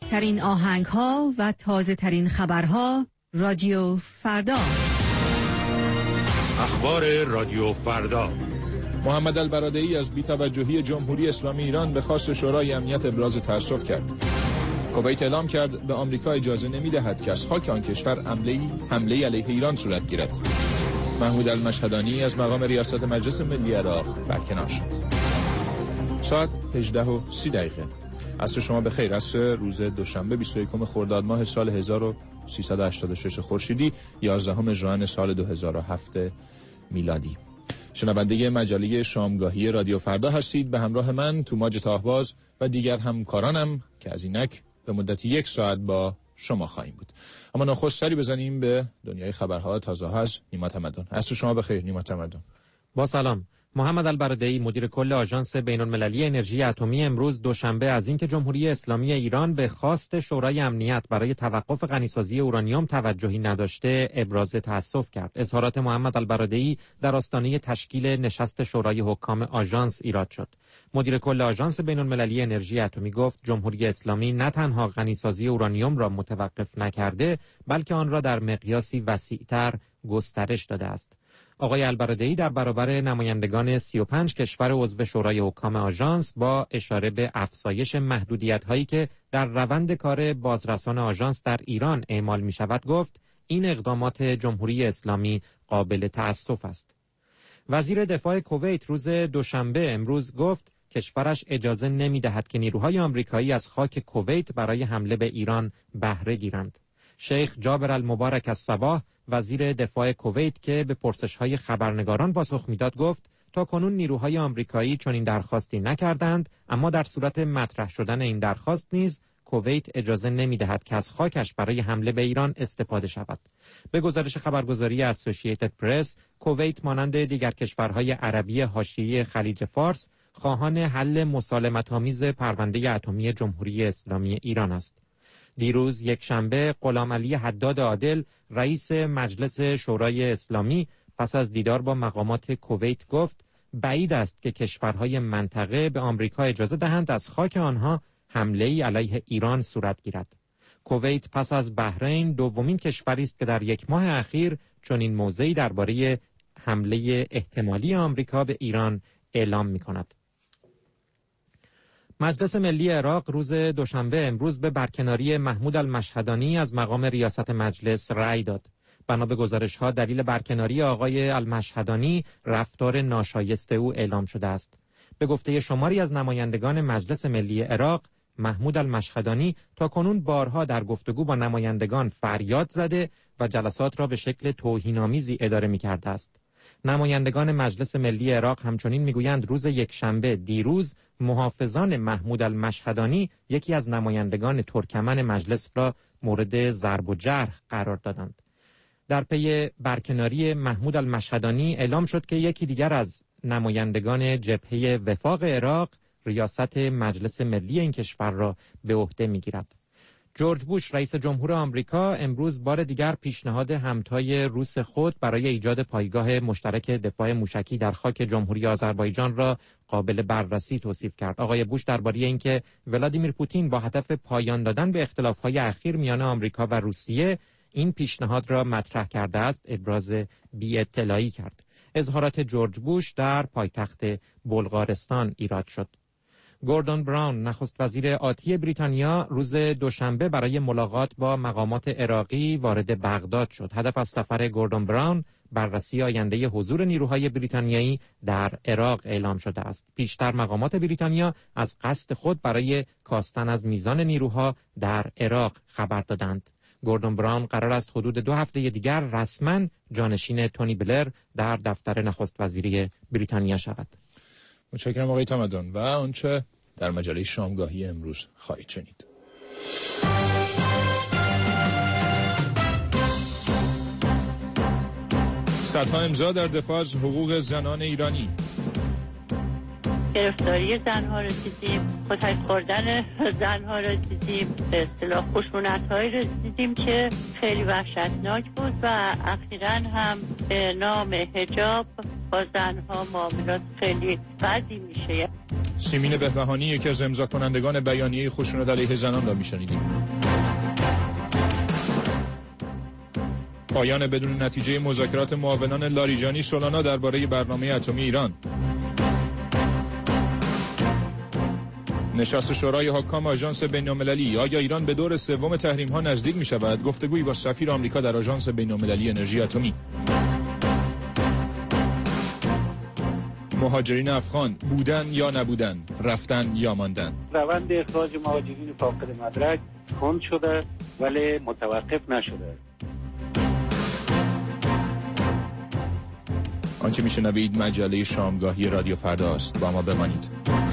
بهترین آهنگ‌ها و تازه‌ترین خبرها رادیو فردا. اخبار رادیو فردا. محمد البرادعی از بی‌توجهی جمهوری اسلامی ایران به خواست شورای امنیت ابراز تأسف کرد. کویت اعلام کرد به آمریکا اجازه نمی‌دهد که از خاک آن کشور حمله علیه ایران صورت گیرد. محمود المشهدانی از مقام ریاست مجلس ملی عراق برکنار شد. ساعت 18:30. عصر شما بخیر. عصر روز دوشنبه 21 خرداد ماه سال 1386 خورشیدی، 11 ژوئن سال 2007 میلادی. شنونده مجله شامگاهی رادیو فردا هستید. به همراه من توماج طاهباز و دیگر همکارانم که از اینک به مدت 1 ساعت با شما خواهیم بود. اما نخست سری بزنیم به دنیای خبرها تازه از نیما تمدن. عصر شما بخیر نیما تمدن. با سلام. محمد البرادعی مدیر کل آژانس بین‌المللی انرژی اتمی امروز دوشنبه از اینکه جمهوری اسلامی ایران به خواست شورای امنیت برای توقف غنیسازی اورانیوم توجهی نداشته ابراز تأسف کرد. اظهارات محمد البرادعی در آستانه تشکیل نشست شورای حکام آژانس ایراد شد. مدیر کل آژانس بین‌المللی انرژی اتمی گفت جمهوری اسلامی نه تنها غنیسازی اورانیوم را متوقف نکرده، بلکه آن را در مقیاسی وسیع‌تر گسترش داده است. آقای البرادعی در برابر نمایندگان 35 کشور عضو شورای حکام آژانس با اشاره به افزایش محدودیت‌هایی که در روند کار بازرسان آژانس در ایران اعمال می‌شود گفت این اقدامات جمهوری اسلامی قابل تأسف است. وزیر دفاع کویت روز دوشنبه امروز گفت کشورش اجازه نمی‌دهد که نیروهای آمریکایی از خاک کویت برای حمله به ایران بهره گیرند. شیخ جابر المبارک الصباح وزیر دفاع کویت که به پرسش‌های خبرنگاران پاسخ میداد گفت تاکنون نیروهای آمریکایی چنین درخواستی نکردند، اما در صورت مطرح شدن این درخواست نیز کویت اجازه نمی‌دهد که از خاکش برای حمله به ایران استفاده شود. به گزارش خبرگزاری اسوسییتد پرس، کویت مانند دیگر کشورهای عربی حاشیه‌ای خلیج فارس خواهان حل مسالمت‌آمیز پرونده اتمی جمهوری اسلامی ایران است. دیروز یکشنبه غلامعلی حداد عادل رئیس مجلس شورای اسلامی پس از دیدار با مقامات کویت گفت بعید است که کشورهای منطقه به آمریکا اجازه دهند از خاک آنها حمله‌ای علیه ایران صورت گیرد. کویت پس از بحرین دومین کشوری است که در 1 ماه اخیر چنین موضعی درباره حمله احتمالی آمریکا به ایران اعلام می‌کند. مجلس ملی عراق روز دوشنبه امروز به برکناری محمود المشهدانی از مقام ریاست مجلس رأی داد. بنا به گزارش‌ها دلیل برکناری آقای المشهدانی رفتار ناشایست او اعلام شده است. به گفته شماری از نمایندگان مجلس ملی عراق، محمود المشهدانی تاکنون بارها در گفتگو با نمایندگان فریاد زده و جلسات را به شکل توهین‌آمیزی اداره می‌کرده است. نمایندگان مجلس ملی عراق همچنین میگویند روز یکشنبه دیروز محافظان محمود المشهدانی یکی از نمایندگان ترکمن مجلس را مورد ضرب و جرح قرار دادند. در پی برکناری محمود المشهدانی اعلام شد که یکی دیگر از نمایندگان جبهه وفاق عراق ریاست مجلس ملی این کشور را به عهده میگیرد. جورج بوش رئیس جمهور آمریکا امروز بار دیگر پیشنهاد همتای روس خود برای ایجاد پایگاه مشترک دفاع موشکی در خاک جمهوری آذربایجان را قابل بررسی توصیف کرد. آقای بوش درباره اینکه ولادیمیر پوتین با هدف پایان دادن به اختلاف‌های اخیر میان آمریکا و روسیه این پیشنهاد را مطرح کرده است ابراز بی‌اطلاعی کرد. اظهارات جورج بوش در پایتخت بلغارستان ایراد شد. گوردون براون نخست وزیر آتی بریتانیا روز دوشنبه برای ملاقات با مقامات عراقی وارد بغداد شد. هدف از سفر گوردون براون بررسی آینده حضور نیروهای بریتانیایی در عراق اعلام شده است. پیشتر مقامات بریتانیا از قصد خود برای کاستن از میزان نیروها در عراق خبر دادند. گوردون براون قرار است حدود 2 هفته دیگر رسما جانشین تونی بلر در دفتر نخست وزیری بریتانیا شود. متشکرم آقای تمدن. و آنچه در مجله شامگاهی امروز خواهید شنید. صدها امضا در دفاع از حقوق زنان ایرانی. گرفتاری زنها رو دیدیم، خودش خوردن زنها رو دیدیم، به اصطلاح خشونت‌هایی رو دیدیم که خیلی وحشتناک بود و اخیراً هم به نام حجاب با زنها معاملات خیلی بدی میشه. سیمین بهبهانی یکی از امضا کنندگان بیانیه خشونت علیه زنان را میشنیدیم. پایان بدون نتیجه مذاکرات معاونان لاریجانی سولانا درباره برنامه اتمی ایران. نشست شورای حکام آژانس بین‌المللی، آیا ایران به دور سوم تحریم‌ها نزدیک می‌شود؟ گفتگویی با سفیر آمریکا در آژانس بین‌المللی انرژی اتمی. مهاجرین افغان بودن یا نبودن، رفتن یا ماندن. روند اخراج مهاجرین فاقد مدرک کند شده ولی متوقف نشده. آنچه میشنوید مجله شامگاهی رادیو فردا است. با ما بمانید.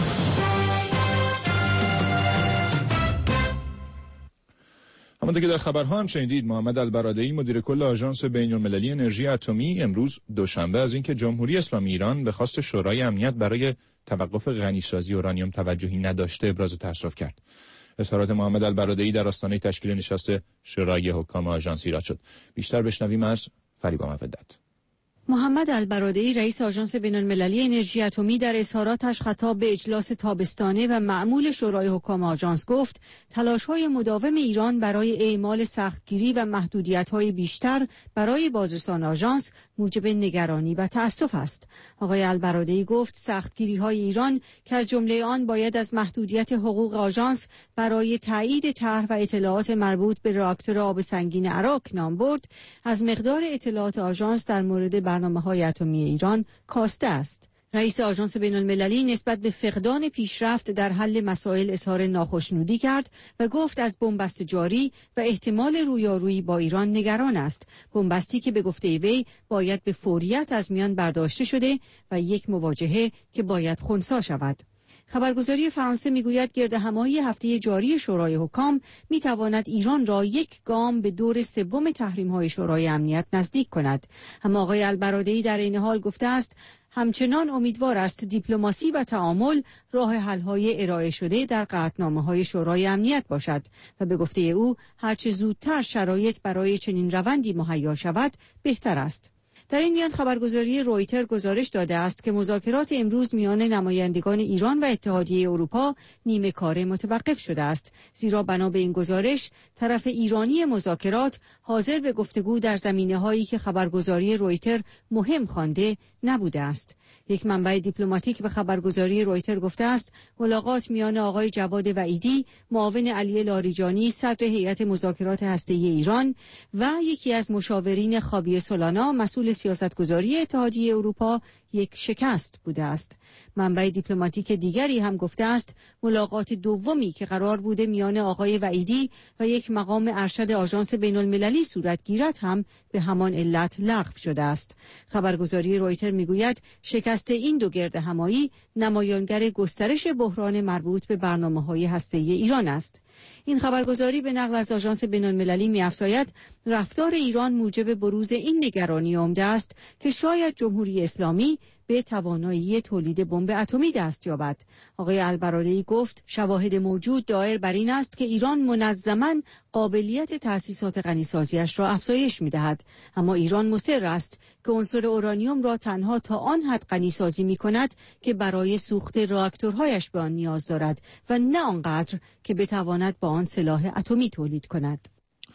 همانطور که در خبرها هم شنیدید، محمد البرادعی مدیر کل آژانس بین‌المللی انرژی اتمی امروز دوشنبه از اینکه جمهوری اسلامی ایران به خواست شورای امنیت برای توقف غنیسازی اورانیوم توجهی نداشته ابراز تأسف کرد. اظهارات محمد البرادعی در آستانه تشکیل نشست شورای حکام آژانس ایراد شد. بیشتر بشنویم از فریبا مودت. محمد البرادعی رئیس آژانس بین‌المللی انرژی اتمی در اظهاراتش خطاب به اجلاس تابستانه و معمول شورای حکام آژانس گفت تلاش‌های مداوم ایران برای اعمال سختگیری و محدودیت‌های بیشتر برای بازرسان آژانس موجب نگرانی و تأسف است. آقای البرادعی گفت سختگیری‌های ایران که از جمله آن باید از محدودیت حقوق آژانس برای تایید طرح و اطلاعات مربوط به راکتور آب سنگین عراق نام برد، از مقدار اطلاعات آژانس در مورد برنامه‌های اتمی ایران کاسته است. رئیس آژانس بین‌المللی نسبت به فقدان پیشرفت در حل مسائل اظهار ناخشنودی کرد و گفت از بنبست جاری و احتمال رویارویی با ایران نگران است. بنبستی که به گفته وی باید به فوریت از میان برداشته شده و یک مواجهه که باید خنثی شود. خبرگزاری فرانسه میگوید گردهمایی هفته جاری شورای حکام میتواند ایران را یک گام به دور سوم تحریم‌های شورای امنیت نزدیک کند. اما آقای البرادعی در این حال گفته است همچنان امیدوار است دیپلماسی و تعامل راه حل‌های ارائه شده در قطعنامه‌های شورای امنیت باشد و به گفته او هرچه زودتر شرایط برای چنین روندی مهیا شود بهتر است. در این میان خبرگزاری رویتر گزارش داده است که مذاکرات امروز میان نمایندگان ایران و اتحادیه اروپا نیمه کاره متوقف شده است، زیرا بنا به این گزارش طرف ایرانی مذاکرات حاضر به گفتگو در زمینه‌هایی که خبرگزاری رویتر مهم خوانده نبوده است. یک منبع دیپلماتیک به خبرگزاری رویتر گفته است ملاقات میان آقای جواد وعیدی، معاون علی لاریجانی صدر هیئت مذاکرات هسته‌ای ایران و یکی از مشاورین خاویه سولانا مسئول سیاستگذاری اتحادیه اروپا یک شکست بوده است. منبع دیپلماتیک دیگری هم گفته است ملاقات دومی که قرار بوده میان آقای وعیدی و یک مقام ارشد آژانس بین‌المللی صورت گیرد هم به همان علت لغو شده است. خبرگزاری رویتر میگوید شکست این دو گردهمایی نمایانگر گسترش بحران مربوط به برنامه‌های هسته‌ای ایران است. این خبرگزاری به نقل از آژانس بین‌المللی می‌افزاید رفتار ایران موجب بروز این نگرانی عمده است که شاید جمهوری اسلامی به توانایی تولید بمب اتمی دست یابد. آقای البرادعی گفت شواهد موجود دایر بر این است که ایران منظماً قابلیت تأسیسات غنیسازیش را افزایش می‌دهد، اما ایران مصر است که عنصر اورانیوم را تنها تا آن حد غنیسازی می‌کند که برای سوخت راکتورهایش به آن نیاز دارد و نه آنقدر که بتواند با آن سلاح اتمی تولید کند.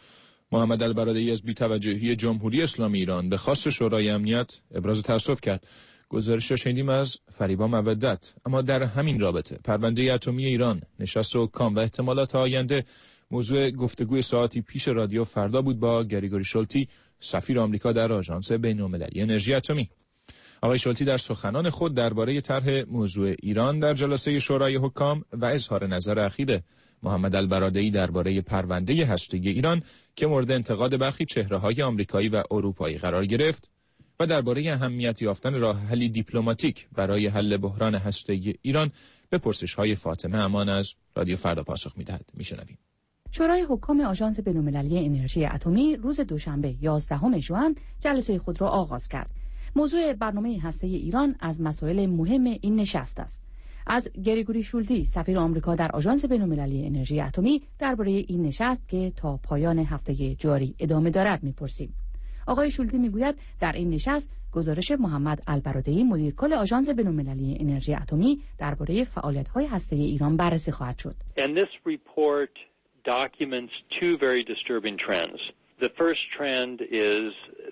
محمد البرادعی از بی‌توجهی جمهوری اسلامی ایران به خواست شورای امنیت ابراز تأسف کرد. گزارش را شنیدیم از فریبا مودت. اما در همین رابطه پرونده اتمی ایران، نشست حکام و احتمالات آینده موضوع گفتگوی ساعتی پیش رادیو فردا بود با گریگوری شولتی، سفیر آمریکا در آژانس بین‌المللی انرژی اتمی. آقای شولتی در سخنان خود درباره طرح موضوع ایران در جلسه شورای حکام و اظهار نظر اخیر محمد البرادعی درباره پرونده هسته‌ای ایران که مورد انتقاد برخی چهره‌های آمریکایی و اروپایی قرار گرفت و درباره اهمیت یافتن راه حلی دیپلماتیک برای حل بحران هسته‌ای ایران به پرسش‌های فاطمه امان از رادیو فردا پاسخ می‌دهد. میشنویم. شورای حکام آژانس بین‌المللی انرژی اتمی روز دوشنبه 11 ژوئن جلسه خود را آغاز کرد. موضوع برنامه هسته‌ای ایران از مسائل مهم این نشست است. از گریگوری شولتی، سفیر آمریکا در آژانس بین‌المللی انرژی اتمی درباره این نشست که تا پایان هفته جاری ادامه دارد می‌پرسیم. آقای شولتی میگوید در این نشست گزارش محمد البرادعی مدیر کل آژانس بین‌المللی انرژی اتمی درباره فعالیت‌های هسته‌ای ایران بررسی خواهد شد. And this report documents two very disturbing trends. The first trend is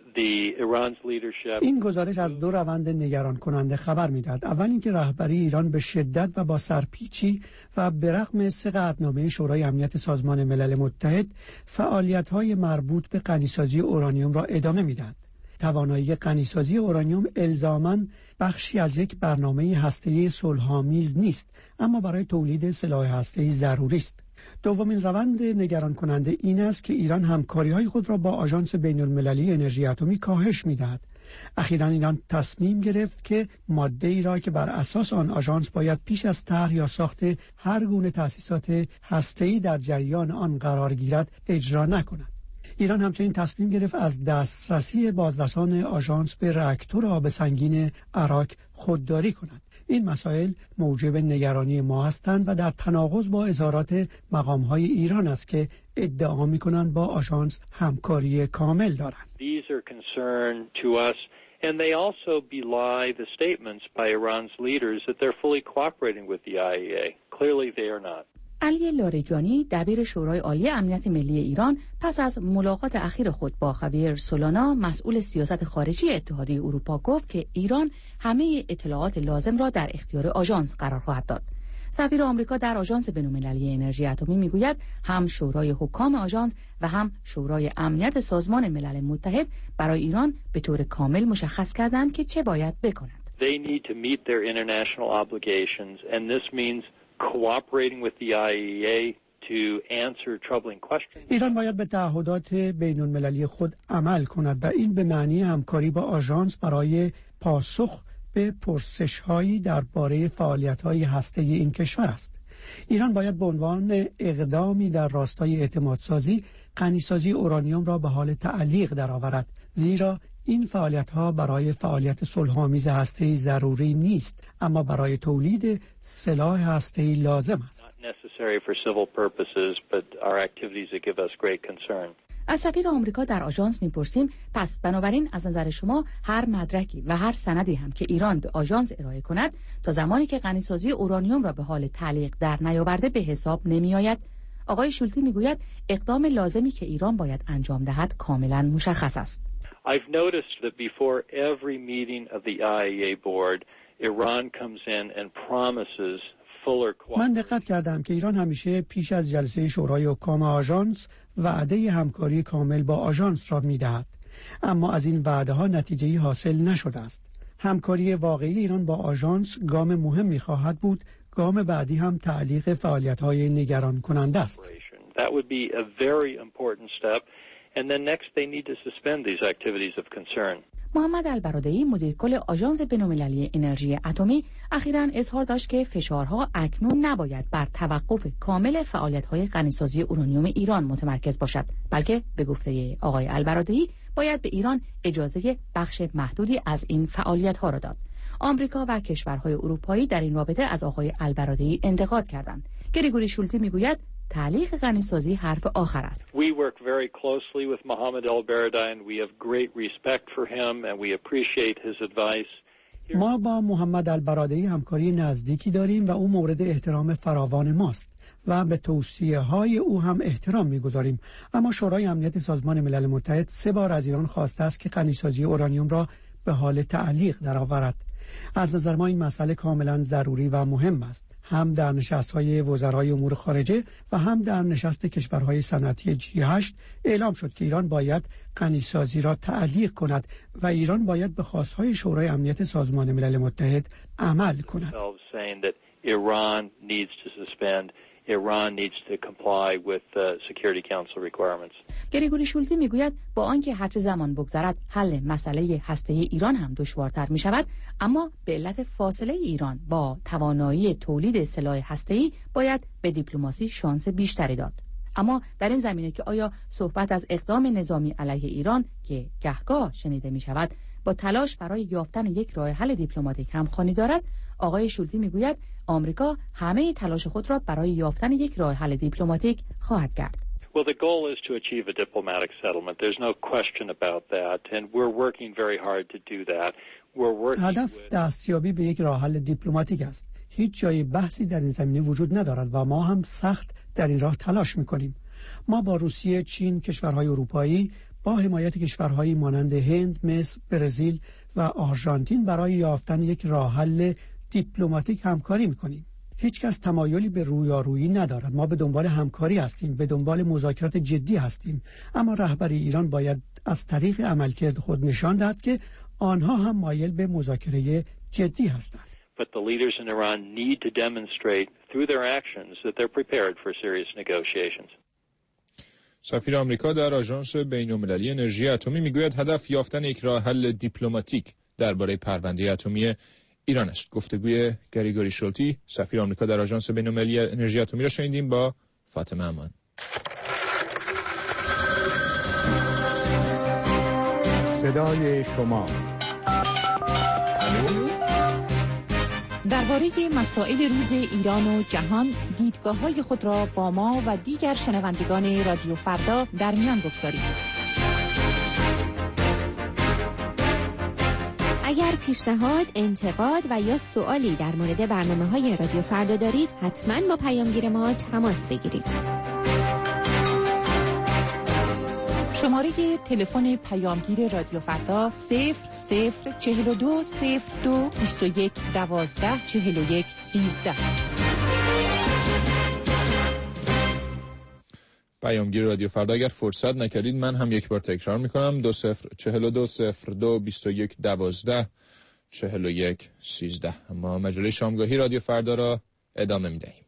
Iran's leadership. این گزارش از دو روند نگران کننده خبر می‌دهد. اول اینکه رهبری ایران به شدت و با سرپیچی و به رغم 3 قطعنامه شورای امنیت سازمان ملل متحد فعالیت‌های مربوط به غنیسازی اورانیوم را ادامه می‌دهد. توانایی غنیسازی اورانیوم الزاماً بخشی از یک برنامه هسته‌ای صلح‌آمیز نیست، اما برای تولید سلاح هسته‌ای ضروری است. دومین روند نگران کننده این است که ایران همکاری‌های خود را با آژانس بین‌المللی انرژی اتمی کاهش می‌دهد. اخیراً ایران تصمیم گرفت که ماده‌ای را که بر اساس آن آژانس باید پیش از طرح یا ساخت هر گونه تأسیسات هسته‌ای در جریان آن قرار گیرد اجرا نکند. ایران همچنین تصمیم گرفت از دسترسی بازرسان آژانس به راکتور آب سنگین عراق خودداری کند. این مسائل موجب نگرانی ما هستند و در تناقض با اظهارات مقام‌های ایران است که ادعا می‌کنند با آژانس همکاری کامل دارند. These are concern to us and they also belie the statements by Iran's leaders that they're fully cooperating with the IAEA. Clearly they are not. علی لاریجانی دبیر شورای عالی امنیت ملی ایران پس از ملاقات اخیر خود با خاویر سولانا مسئول سیاست خارجی اتحادیه اروپا گفت که ایران همه اطلاعات لازم را در اختیار آژانس قرار خواهد داد. سفیر آمریکا در آژانس بین‌المللی انرژی اتمی میگوید هم شورای حکام آژانس و هم شورای امنیت سازمان ملل متحد برای ایران به طور کامل مشخص کردند که چه باید بکنند. They need to meet their international obligations and this means cooperating with the IAEA to answer troubling questions. ایران باید به تعهدات بین‌المللی خود عمل کند و این به معنی همکاری با آژانس برای پاسخ به پرسش‌هایی درباره فعالیت‌های هسته‌ای این کشور است. ایران باید به عنوان اقدامی در راستای اعتمادسازی غنیسازی اورانیوم را به حال تعلیق درآورد، زیرا این فعالیت‌ها برای فعالیت صلح‌آمیز هسته‌ای ضروری نیست، اما برای تولید سلاح هسته‌ای لازم است. از سفیر آمریکا در آژانس می‌پرسیم پس بنابراین از نظر شما هر مدرکی و هر سندی هم که ایران به آژانس ارائه کند تا زمانی که غنیسازی اورانیوم را به حال تعلیق در نیاورده به حساب نمی‌آید؟ آقای شولتی می‌گوید اقدام لازمی که ایران باید انجام دهد کاملاً مشخص است. I've noticed that before every meeting of the IAEA board, Iran comes in and promises fuller cooperation. من دقت کردم که ایران همیشه پیش از جلسه شورای حکام آژانس وعده همکاری کامل با آژانس را می‌دهد، اما از این وعده‌ها نتیجه‌ای حاصل نشده است. همکاری واقعی ایران با آژانس گام مهمی خواهد بود. گام بعدی هم تعلیق فعالیت‌های نگران کننده است. That would be a very important step. And then next they need to suspend these activities of concern. محمد البرادعی مدیر کل آژانس بین‌المللی انرژی اتمی اخیراً اظهار داشت که فشارها اکنون نباید بر توقف کامل فعالیت‌های غنیسازی اورانیوم ایران متمرکز باشد، بلکه به گفته آقای البرادعی باید به ایران اجازه بخش محدودی از این فعالیت‌ها را داد. آمریکا و کشورهای اروپایی در این رابطه از آقای البرادعی انتقاد کردند. گریگوری شولتی میگوید تعلیق غنیسازی حرف آخر است. We work very closely with Mohammed al-Baradei and we have great respect for him and we appreciate his advice. ما با محمد البرادعی همکاری نزدیکی داریم و او مورد احترام فراوان ماست و به توصیه‌های او هم احترام می‌گذاریم. اما شورای امنیت سازمان ملل متحد 3 بار از ایران خواسته است که غنیسازی اورانیوم را به حال تعلیق درآورد. از نظر ما این مسئله کاملا ضروری و مهم است، هم در نشست‌های وزرای امور خارجه و هم در نشست کشورهای صنعتی G8 اعلام شد که ایران باید غنیسازی را تعلیق کند و ایران باید به خواست‌های شورای امنیت سازمان ملل متحد عمل کند. Iran needs to comply with Security Council requirements. گریگوری شولتی میگوید با آنکه هرچه زمان بگذرد حل مسئله هسته‌ای ایران هم دشوارتر می شود، اما به علت فاصله ایران با توانایی تولید سلاح هسته‌ای باید به دیپلماسی شانس بیشتری داد. اما در این زمینه که آیا صحبت از اقدام نظامی علیه ایران که گهگاه شنیده می شود با تلاش برای یافتن یک راه حل دیپلماتیک همخوانی دارد، آقای شولتی میگوید آمریکا همه تلاش خود را برای یافتن یک راه حل دیپلماتیک خواهد کرد. Well, the goal is to achieve a diplomatic settlement. There's no question about that, and we're working very hard to do that. هدف دستیابی به یک راه حل دیپلماتیک است. هیچ جای بحثی در این زمینه وجود ندارد و ما هم سخت در این راه تلاش می‌کنیم. ما با روسیه، چین، کشورهای اروپایی با حمایت کشورهایی مانند هند، مصر، برزیل و آرژانتین برای یافتن یک راه حل دیپلماتیک همکاری می‌کنیم. هیچ کس تمایلی به رویارویی ندارد. ما به دنبال همکاری هستیم، به دنبال مذاکرات جدی هستیم، اما رهبری ایران باید از طریق عملکرد خود نشان دهد که آنها هم مایل به مذاکره جدی هستند. But the leaders in Iran need to demonstrate through their actions that they're prepared for serious negotiations. سفیر آمریکا در آژانس بین‌المللی انرژی اتمی میگوید هدف یافتن یک راه حل دیپلماتیک درباره پرونده اتمی ایران است. گفتگوی گریگوری شولتی سفیر آمریکا در آژانس بین‌المللی انرژی اتمی را شنیدیم با فاطمه امان. صدای شما درباره مسائل روز ایران و جهان دیدگاه‌های خود را با ما و دیگر شنوندگان رادیو فردا در میان بگذارید. اگر پیشنهاد، انتقاد و یا سوالی در مورد برنامه‌های رادیو فردا دارید، حتما با پیامگیر ما تماس بگیرید. شماره تلفن پیامگیر رادیو فردا 004221124113. پیامگیر رادیو فردا اگر فرصت نکردید من هم یک بار تکرار میکنم 20420221124113. اما مجله شامگاهی رادیو فردا را ادامه میدهیم.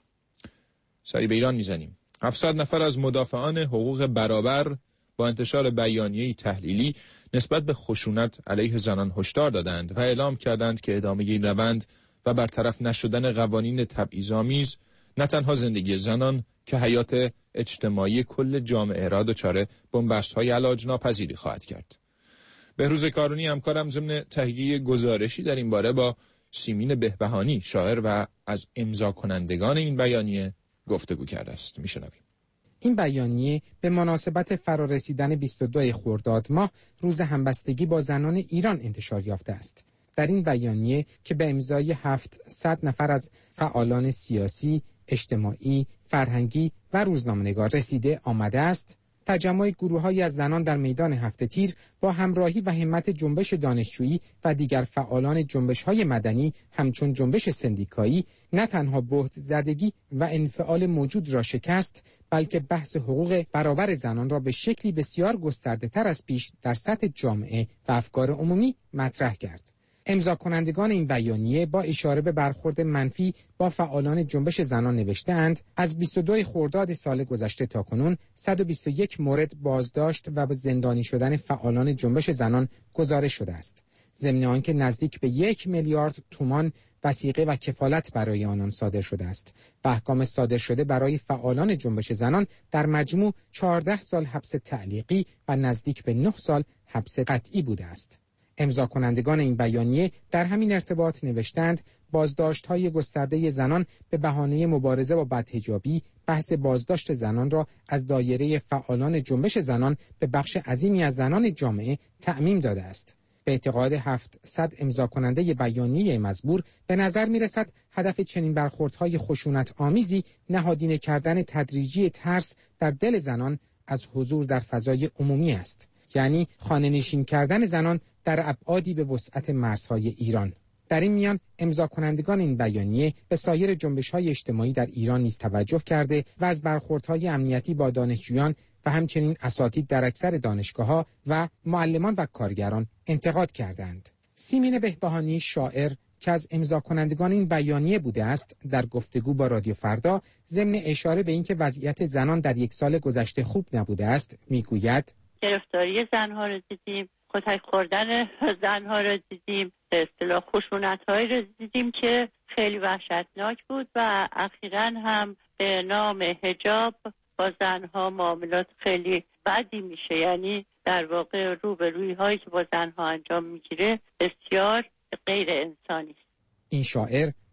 سری به ایران میزنیم. 700 نفر از مدافعان حقوق برابر با انتشار بیانیه‌ای تحلیلی نسبت به خشونت علیه زنان هشدار دادند و اعلام کردند که ادامه این روند و برطرف نشدن قوانین تبعیض‌آمیز نه تنها زندگی زنان که حیات اجتماعی کل جامعه را دچار بنبست‌های علاج ناپذیری خواهد کرد. بهروز کارونی همکارم ضمن تهیه گزارشی در این باره با سیمین بهبهانی شاعر و از امضا کنندگان این بیانیه گفتگو کرده است. میشنویم. این بیانیه به مناسبت فرارسیدن 22 خرداد ماه روز همبستگی با زنان ایران انتشار یافته است. در این بیانیه که به امضای 700 نفر از فعالان سیاسی، اجتماعی، فرهنگی و روزنامه‌نگار رسیده آمده است، تجمع گروه‌هایی از زنان در میدان هفت تیر با همراهی و همت جنبش دانشجویی و دیگر فعالان جنبش‌های مدنی همچون جنبش سندیکایی نه تنها بهت زدگی و انفعال موجود را شکست، بلکه بحث حقوق برابر زنان را به شکلی بسیار گسترده‌تر از پیش در سطح جامعه و افکار عمومی مطرح کرد. امضا کنندگان این بیانیه با اشاره به برخورد منفی با فعالان جنبش زنان نوشته‌اند از 22 خرداد سال گذشته تاکنون 121 مورد بازداشت و به زندانی شدن فعالان جنبش زنان گزارش شده است. ضمن آنکه نزدیک به 1 میلیارد تومان وثیقه و کفالت برای آنان صادر شده است و احکام صادر شده برای فعالان جنبش زنان در مجموع 14 سال حبس تعلیقی و نزدیک به 9 سال حبس قطعی بوده است. امضا کنندگان این بیانیه در همین ارتباط نوشتند بازداشت‌های گسترده زنان به بهانه مبارزه با بدحجابی بحث بازداشت زنان را از دایره فعالان جنبش زنان به بخش عظیمی از زنان جامعه تعمیم داده است. به اعتقاد 700 امضا کننده بیانیه مزبور به نظر می‌رسد هدف چنین برخوردهای خشونت آمیزی نهادینه کردن تدریجی ترس در دل زنان از حضور در فضای عمومی است، یعنی خانه‌نشین کردن زنان در ابعادی به وسعت مرزهای ایران. در این میان امضا کنندگان این بیانیه به سایر جنبش‌های اجتماعی در ایران نیز توجه کرده و از برخوردهای امنیتی با دانشجویان و همچنین اساتید در اکثر دانشگاه‌ها و معلمان و کارگران انتقاد کردند. سیمین بهبهانی شاعر که از امضا کنندگان این بیانیه بوده است در گفتگو با رادیو فردا ضمن اشاره به اینکه وضعیت زنان در یک سال گذشته خوب نبوده است میگوید گرفتاری زنها رو دیدیم، کتک خوردن زنها رو دیدیم، به اصطلاح خشونت‌هایی رو دیدیم که خیلی وحشتناک بود و اخیراً هم به نام حجاب با زنها معاملات خیلی بدی میشه، یعنی در واقع روبرویی که با زنها انجام میگیره بسیار غیر انسانی است. این شاعر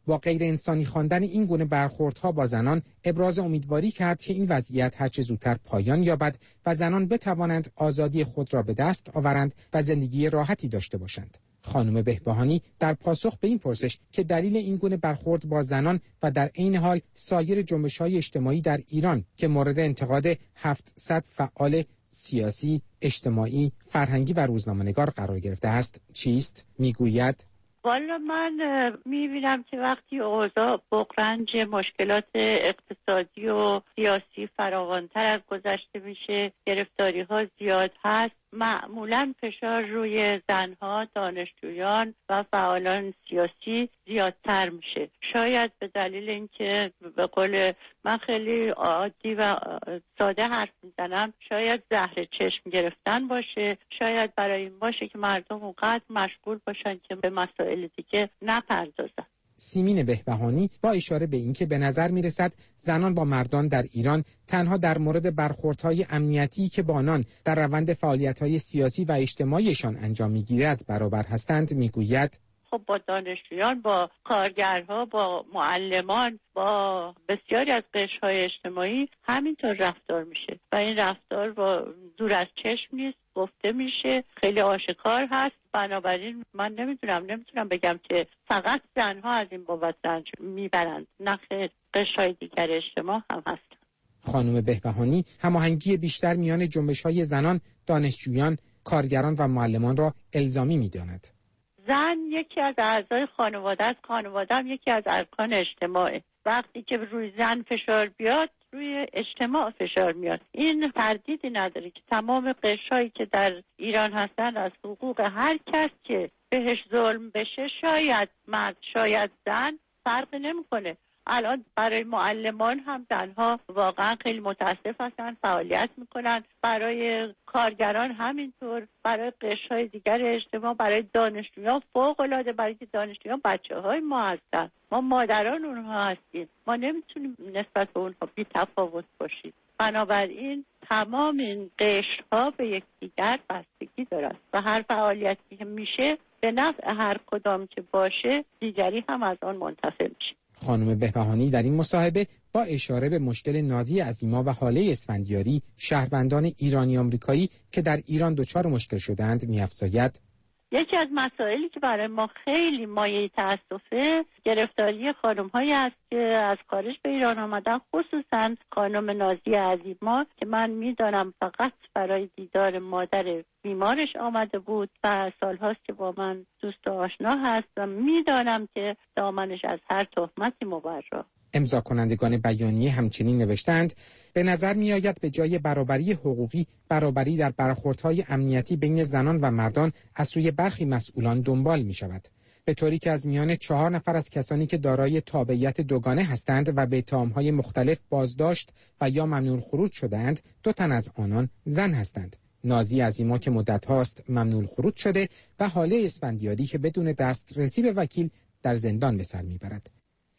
با غیر انسانی خواندن این گونه برخوردها با زنان ابراز امیدواری کرد که این وضعیت هرچه زودتر پایان یابد و زنان بتوانند آزادی خود را به دست آورند و زندگی راحتی داشته باشند. خانم بهبهانی در پاسخ به این پرسش که دلیل این گونه برخورد با زنان و در عین حال سایر جنبش‌های اجتماعی در ایران که مورد انتقاد 700 فعال سیاسی، اجتماعی، فرهنگی و روزنامه‌نگار قرار گرفته است چیست؟ میگوید والا من میبینم که وقتی اوضاع بغرنج مشکلات اقتصادی و سیاسی فراوانتر از گذشته میشه، گرفتاری ها زیاد هست، معمولا فشار روی زنها، دانشجویان و فعالان سیاسی زیادتر میشه. شاید به دلیل اینکه به قول من خیلی عادی و ساده حرف میزنم، شاید زهر چشم گرفتن باشه، شاید برای این باشه که مردم اونقدر مشغول باشن که به مسائل دیگه نپردازن. سیمین بهبهانی با اشاره به اینکه به نظر میرسد زنان با مردان در ایران تنها در مورد برخوردهای امنیتی که با آنان در روند فعالیت‌های سیاسی و اجتماعیشان انجام می‌گیرد برابر هستند میگوید خب با دانشجویان، با کارگرها، با معلمان، با بسیاری از قشرهای اجتماعی همینطور رفتار میشه و این رفتار با دور از چشم نیست، گفته میشه، خیلی آشکار هست. بنابراین من نمیتونم بگم که فقط زنها از این بابت رنج میبرند، نه خیر، قشرهای دیگر اجتماع هم هستن. خانم بهبهانی هماهنگی بیشتر میان جنبش‌های زنان، دانشجویان، کارگران و معلمان را الزامی میداند. زن یکی از اعضای خانواده است، خانواده هم یکی از ارکان اجتماعه. وقتی که روی زن فشار بیاد، روی اجتماع فشار میاد. این تردیدی نداره که تمام قشرهایی که در ایران هستن از حقوق هر کس که بهش ظلم بشه، شاید مرد شاید زن، فرق نمیکنه. الان برای معلمان هم زنها واقعا خیلی متاسف هستن، فعالیت میکنن، برای کارگران همینطور، برای قشرهای دیگر اجتماع، برای دانشجویان فوق العاده، برای که دانشجویان بچه‌های ما هستن، ما مادران اونها هستیم، ما نمیتونیم نسبت به اونها بی تفاوت باشیم. بنابراین تمام این قشرها به یکدیگر بستگی دارن و هر فعالیتی که میشه به نفع هر کدام که باشه، دیگری هم از آن منتفع میشه. خانم بهبهانی در این مصاحبه با اشاره به مشکل نازی عظیما و حاله اسفندیاری شهروندان ایرانی آمریکایی که در ایران دچار مشکل شدند می‌افزاید یکی از مسائلی که برای ما خیلی مایه تأسفه، گرفتاری خانم‌هایی است که از خارج به ایران آمدن، خصوصا خانم نازی عظیما که من میدانم فقط برای دیدار مادر بیمارش آمده بود و سالهاست که با من دوست و آشنا هست و میدانم که دامنش از هر تهمتی مبرا. امضا کنندگان بیانیه همچنین نوشتند به نظر می آید به جای برابری حقوقی، برابری در برخوردهای امنیتی بین زنان و مردان از سوی برخی مسئولان دنبال می شود. به طوری که از میان 4 نفر از کسانی که دارای تابعیت دوگانه هستند و به اتهام‌های مختلف بازداشت و یا ممنوع خروج شدند، 2 تن از آنان زن هستند. نازی عظیما که مدت هاست ممنوع خروج شده و حاله اسفندیاری که بدون دسترسی به وکیل در زندان به سر میبرد.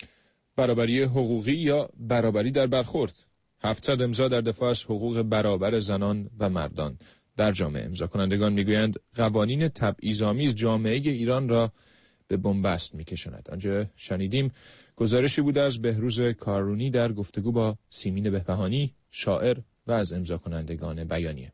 برابری حقوقی یا برابری در برخورد. 700 امضا در دفاع از حقوق برابر زنان و مردان در جامعه. امضا کنندگان میگویند قوانین تبعیض‌آمیز جامعه ایران را به بنبست میکشاند. آنجا شنیدیم گزارشی بود از بهروز کارونی در گفتگو با سیمین بهبهانی، شاعر و از امضا کنندگان بیانیه.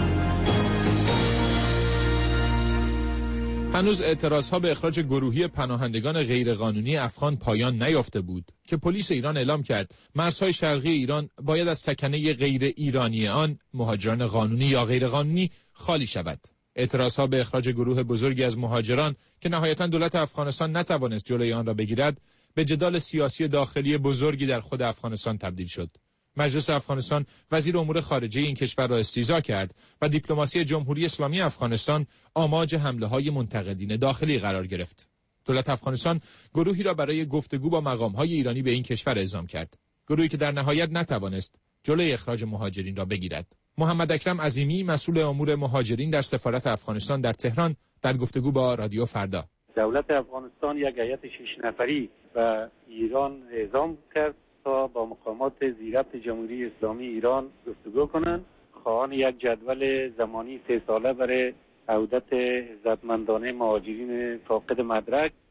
هنوز اعتراضها به اخراج گروهی پناهندگان غیرقانونی افغان پایان نیافته بود که پلیس ایران اعلام کرد مرزهای شرقی ایران باید از سکنه غیر ایرانی آن مهاجران قانونی یا غیرقانونی خالی شود. اعتراضها به اخراج گروه بزرگی از مهاجران که نهایتاً دولت افغانستان نتوانست جلوی آن را بگیرد، به جدال سیاسی داخلی بزرگی در خود افغانستان تبدیل شد. مجلس افغانستان وزیر امور خارجه این کشور را استیضاح کرد و دیپلماسی جمهوری اسلامی افغانستان آماج حمله‌های منتقدین داخلی قرار گرفت. دولت افغانستان گروهی را برای گفتگو با مقام‌های ایرانی به این کشور اعزام کرد. گروهی که در نهایت نتوانست جلوی اخراج مهاجرین را بگیرد. محمد اکرم عظیمی مسئول امور مهاجرین در سفارت افغانستان در تهران در گفتگو با رادیو فردا: دولت افغانستان یک هیئت 6 نفری و ایران اعزام کرد تا با مقامات زیربط جمهوری اسلامی ایران گفتگو کنند. خواهان یک جدول زمانی 3 ساله برای عودت عزتمندانه مهاجرین فاقد مدرک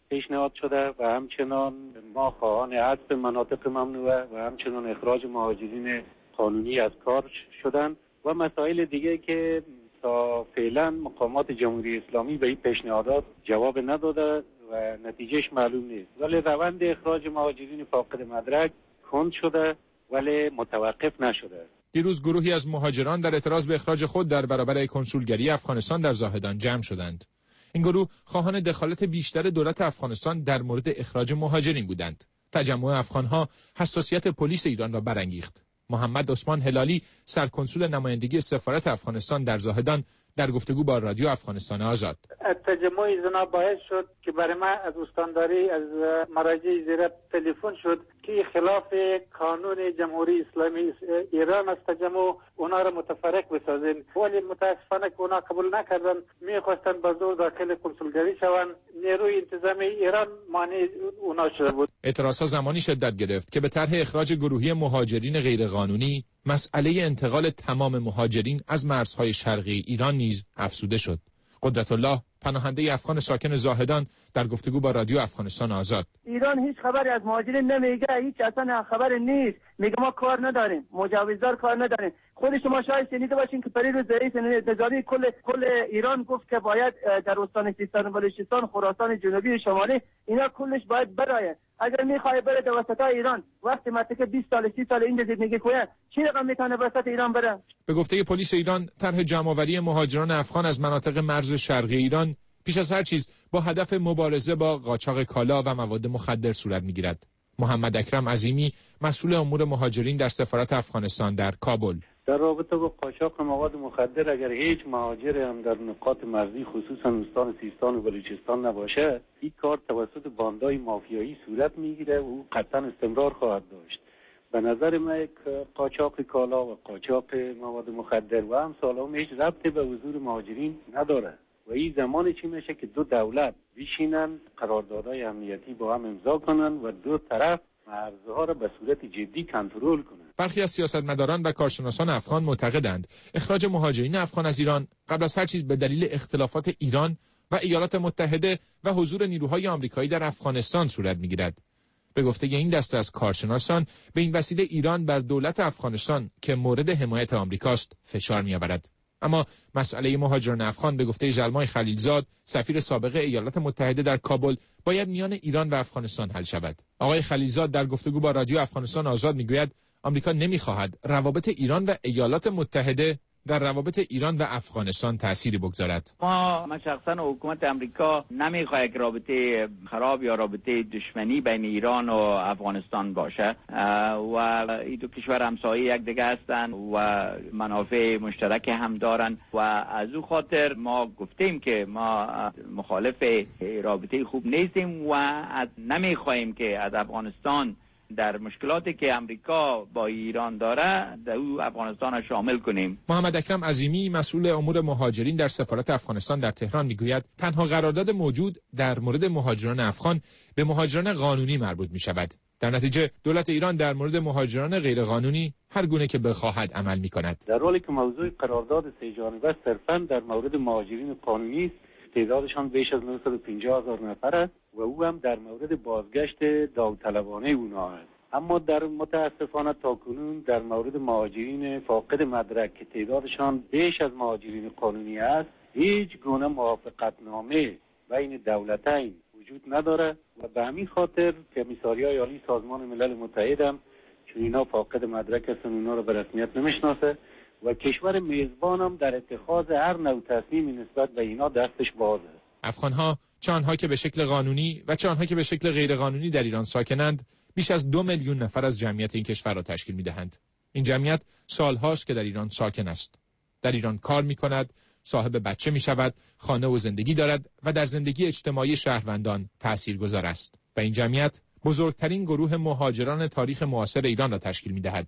پیشنهاد شده و همچنان ما خواهان حذف مناطق ممنوعه و همچنان اخراج مهاجرین قانونی از کار شدن و مسائل دیگه که تا فعلا مقامات جمهوری اسلامی به این پیشنهادات جواب نداده و نتیجهش معلوم نیست. ولی روند اخراج مهاجرین فاقد مدرک کند شده ولی متوقف نشده. دیروز گروهی از مهاجران در اعتراض به اخراج خود در برابر کنسولگری افغانستان در زاهدان جمع شدند. این گروه خواهان دخالت بیشتر دولت افغانستان در مورد اخراج مهاجرین بودند. تجمع افغانها حساسیت پلیس ایران را برانگیخت. محمد عثمان هلالی سرکنسول نمایندگی سفارت افغانستان در زاهدان در گفتگو با رادیو افغانستان آزاد تجمع زنا باعث شد که برای ما از استانداری از مراجع زیر تلفن شد که خلاف قانون جمهوری اسلامی ایران از تجمع اونا را متفرق بسازین، ولی متاسفانه که اونا قبول نکردن، میخواستن به زور داخل کنسولگری شوند. نیروی انتظامی ایران مانع اونا شده بود. اعتراضها زمانی شدت گرفت که به طرح اخراج گروهی مهاجرین غیرقانونی مسئله انتقال تمام مهاجرین از مرزهای شرقی ایران نیز افزوده شد. قدرت الله پناهنده افغان ساکن زاهدان در گفتگو با رادیو افغانستان آزاد ایران هیچ خبری از مهاجرین نمیگه، هیچ اصلا خبر نیست، میگه ما کار نداریم، مجوزدار کار نداریم. خود شما شاید شنیده باشین که پریروز رئیس انتظامی کل ایران گفت که باید در استان سیستان و بلوچستان، خراسان جنوبی و شمالی اینا کلش باید برای اگر میخواد بره در وسط ایران وقتی منطقه 20 سال 30 سال اینجا زندگی کنه چی رقم میتونه وسط ایران بره؟ به گفته پلیس ایران طرح جمع‌آوری مهاجران افغان از مناطق مرز شرقی ایران پیش از هر چیز با هدف مبارزه با قاچاق کالا و مواد مخدر صورت میگیرد. محمد اکرم عظیمی مسئول امور مهاجرین در سفارت افغانستان در کابل در رابطه با قاچاق مواد مخدر اگر هیچ مهاجر هم در نقاط مرزی خصوصا استان سیستان و بلوچستان نباشه، این کار توسط باندهای مافیایی صورت میگیره و او قطعا استمرار خواهد داشت. به نظر من قاچاق کالا و قاچاق مواد مخدر و امثال هیچ ربطی به حضور مهاجرین نداره و این زمان چی میشه که دو دولت بشینن قراردادهای امنیتی با هم امضا کنن و دو طرف مرزها را به صورت جدی کنترل کنند. برخی از سیاستمداران و کارشناسان افغان معتقدند اخراج مهاجرین افغان از ایران قبل از هر چیز به دلیل اختلافات ایران و ایالات متحده و حضور نیروهای آمریکایی در افغانستان صورت میگیرد. به گفته این دسته از کارشناسان به این وسیله ایران بر دولت افغانستان که مورد حمایت آمریکاست فشار میآورد. اما مسئله مهاجران افغان به گفته ژلمای خلیلزاد سفیر سابق ایالات متحده در کابل باید میان ایران و افغانستان حل شود. آقای خلیلزاد در گفتگو با رادیو افغانستان آزاد میگوید آمریکا نمیخواهد روابط ایران و ایالات متحده در روابط ایران و افغانستان تأثیری بگذارد. ما شخصا حکومت امریکا نمیخواد یک رابطه خراب یا رابطه دشمنی بین ایران و افغانستان باشه و این دو کشور همسایه یک دیگه هستند و منافع مشترک هم دارن و از او خاطر ما گفتیم که ما مخالف رابطه خوب نیستیم و نمیخواهیم که از افغانستان در مشکلاتی که امریکا با ایران داره در او افغانستان را شامل کنیم. محمد اکرم عظیمی مسئول امور مهاجرین در سفارت افغانستان در تهران میگوید تنها قرارداد موجود در مورد مهاجران افغان به مهاجران قانونی مربوط می شود. در نتیجه دولت ایران در مورد مهاجران غیرقانونی هر گونه که بخواهد عمل می کند. در حالی که موضوع قرارداد سه جانبه صرفاً در مورد مهاجرین قانونی است، تعدادشان بیش از 950,000 نفر است و او هم در مورد بازگشت داوطلبانه اونا است. اما در متاسفانه تاکنون در مورد مهاجرین فاقد مدرک که تعدادشان بیش از مهاجرین قانونی است هیچ گونه موافقتنامه بین دولتین وجود نداره و به همین خاطر کمیساریای عالی سازمان ملل متحد هم چون اینا فاقد مدرک هستن اونا رو به رسمیت نمیشناسه و کشور میزبان هم در اتخاذ هر نوع تصمیمی نسبت به اینا دستش باز است. افغانها چه آنها که به شکل قانونی و چه آنها که به شکل غیرقانونی در ایران ساکنند بیش از 2 میلیون نفر از جمعیت این کشور را تشکیل می‌دهند. این جمعیت سالهاست که در ایران ساکن است. در ایران کار می‌کند، صاحب بچه می‌شود، خانه و زندگی دارد و در زندگی اجتماعی شهروندان تاثیرگذار است. و این جمعیت بزرگترین گروه مهاجران تاریخ معاصر ایران را تشکیل می‌دهد.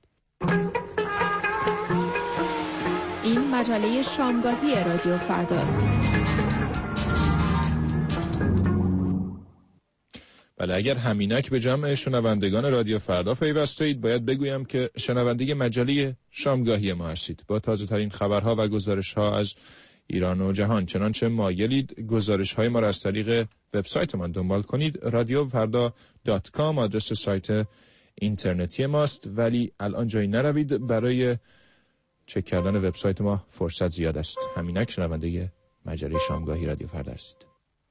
این مجله شامگاهی رادیو فرداست. بله، اگر همینک به جمع شنوندگان رادیو فردا پیوسته اید باید بگویم که شنونده مجله شامگاهی ما هستید. با تازه ترین خبرها و گزارش‌ها از ایران و جهان چنانچه مایلید گزارش‌های ما را از طریق وبسایتمان دنبال کنید. radiofarda.com آدرس سایت اینترنتی ماست، ولی الان جایی نروید، برای چک کردن وبسایت ما فرصت زیاد است. همینک شنونده مجله شامگاهی رادیو فردا هستید.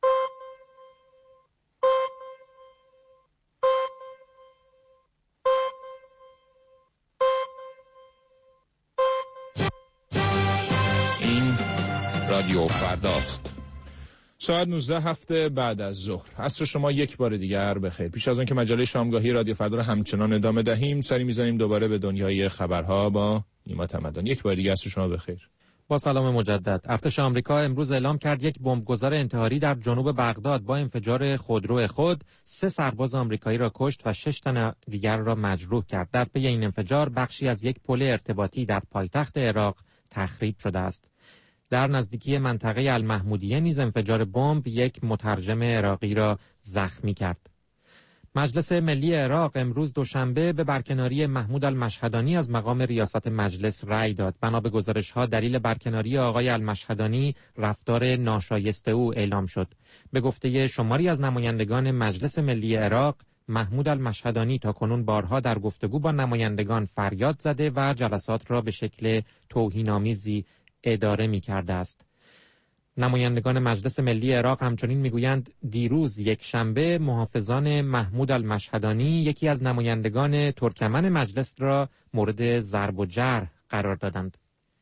این رادیو فرداست. ساعت 19 بعد از ظهر. عصر شما یک بار دیگر بخیر. پیش از آن که مجله شامگاهی رادیو فردا را همچنان ادامه دهیم، سری می‌زنیم دوباره به دنیای خبرها با نیما تمدن. یک بار دیگر عصر شما بخیر. با سلام مجدد. ارتش آمریکا امروز اعلام کرد یک بمبگذار انتحاری در جنوب بغداد با انفجار خودرو خود 3 سرباز آمریکایی را کشت و 6 تن دیگر را مجروح کرد. در پی این انفجار بخشی از یک پل ارتباطی در پایتخت عراق تخریب شده است. در نزدیکی منطقه المحمودیه نیز انفجار بمب یک مترجم عراقی را زخمی کرد. مجلس ملی عراق امروز دوشنبه به برکناری محمود المشهدانی از مقام ریاست مجلس رأی داد. بنا به گزارش‌ها دلیل برکناری آقای المشهدانی رفتار ناشایسته او اعلام شد. به گفته شماری از نمایندگان مجلس ملی عراق، محمود المشهدانی تاکنون بارها در گفتگو با نمایندگان فریاد زده و جلسات را به شکل توهین‌آمیزی اداره می‌کرده است. نمایندگان مجلس ملی عراق همچنین میگویند دیروز یک شنبه محافظان محمود المشهدانی یکی از نمایندگان ترکمن مجلس را مورد ضرب و جرح قرار دادند.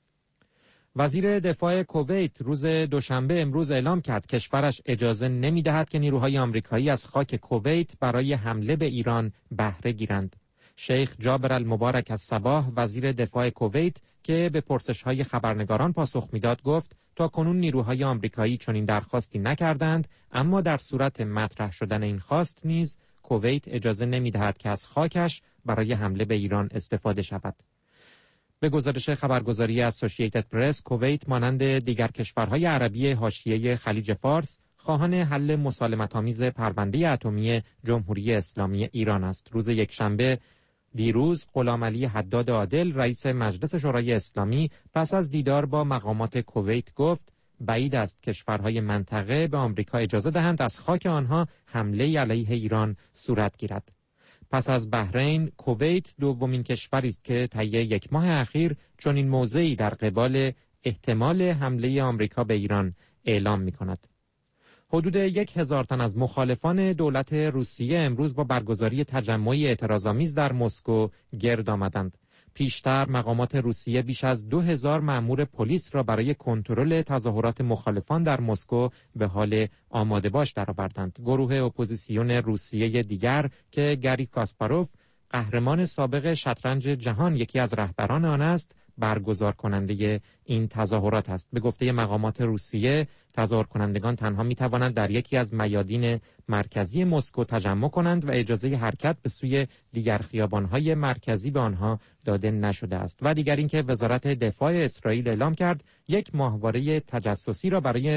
وزیر دفاع کویت روز دوشنبه امروز اعلام کرد کشورش اجازه نمی‌دهد که نیروهای آمریکایی از خاک کویت برای حمله به ایران بهره گیرند. شیخ جابر المبارک الصباح وزیر دفاع کویت که به پرسش‌های خبرنگاران پاسخ میداد گفت تا کنون نیروهای آمریکایی چنین درخواستی نکردند، اما در صورت مطرح شدن این خواست نیز کویت اجازه نمی‌دهد که از خاکش برای حمله به ایران استفاده شود. به گزارش خبرگزاری اسوسییتد پرس، کویت مانند دیگر کشورهای عربی حاشیه خلیج فارس خواهان حل مسالمت‌آمیز پرونده اتمی جمهوری اسلامی ایران است. روز یکشنبه دیروز غلامعلی حداد عادل رئیس مجلس شورای اسلامی پس از دیدار با مقامات کویت گفت بعید است کشورهای منطقه به آمریکا اجازه دهند از خاک آنها حمله علیه ایران صورت گیرد. پس از بحرین، کویت دومین کشوری است که طی یک ماه اخیر چنین موضعی در قبال احتمال حمله آمریکا به ایران اعلام می‌کند. حدود 1000 تن از مخالفان دولت روسیه امروز با برگزاری تجمعی اعتراض‌آمیز در مسکو گرد آمدند. پیشتر مقامات روسیه بیش از 2000 مأمور پلیس را برای کنترل تظاهرات مخالفان در مسکو به حال آماده باش درآوردند. گروه اپوزیسیون روسیه دیگر که گری کاسپاروف قهرمان سابق شطرنج جهان یکی از رهبران آن است، برگزار کننده این تظاهرات است. به گفته مقامات روسیه، تظاهر کنندگان تنها می توانند در یکی از میادین مرکزی مسکو تجمع کنند و اجازه حرکت به سوی دیگر خیابان‌های مرکزی به آنها داده نشده است. و دیگر اینکه وزارت دفاع اسرائیل اعلام کرد یک ماهواره تجسسی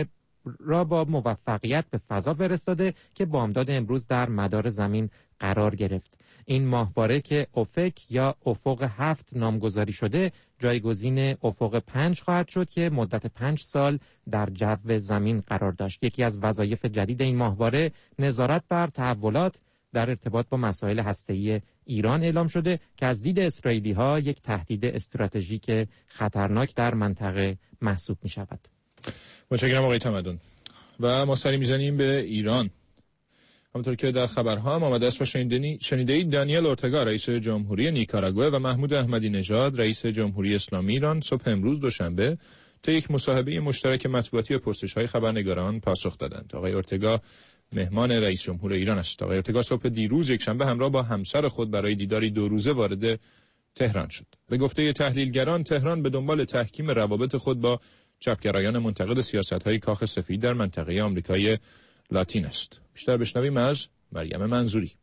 را با موفقیت به فضا فرستاده که بامداد امروز در مدار زمین قرار گرفت. این ماهواره که افق یا افق 7 نامگذاری شده جایگزین افق 5 خواهد شد که مدت 5 سال در جو زمین قرار داشت. یکی از وظایف جدید این ماهواره نظارت بر تحولات در ارتباط با مسائل هسته‌ای ایران اعلام شده که از دید اسرائیلی‌ها یک تهدید استراتژیک خطرناک در منطقه محسوب می‌شود. متشکرم آقای تمدن. و ما سری می‌زنیم به ایران. همونطور که در خبرها هم آمده است و شنیده‌اید، دانیل اورتگا رئیس جمهوری نیکاراگوئه و محمود احمدی نژاد رئیس جمهوری اسلامی ایران صبح امروز دوشنبه طی یک مصاحبه مشترک مطبوعاتی به پرسش‌های خبرنگاران پاسخ دادند. آقای اورتگا مهمان رئیس جمهور ایران است. آقای اورتگا صبح دیروز یکشنبه همراه با همسر خود برای دیداری 2 روزه وارد تهران شد. به گفته تحلیلگران، تهران به دنبال تحکیم روابط خود با چپگرایان منتقد سیاست‌های کاخ سفید در منطقه آمریکای لاتین است. بیشتر بشنویم از مریم منظوری.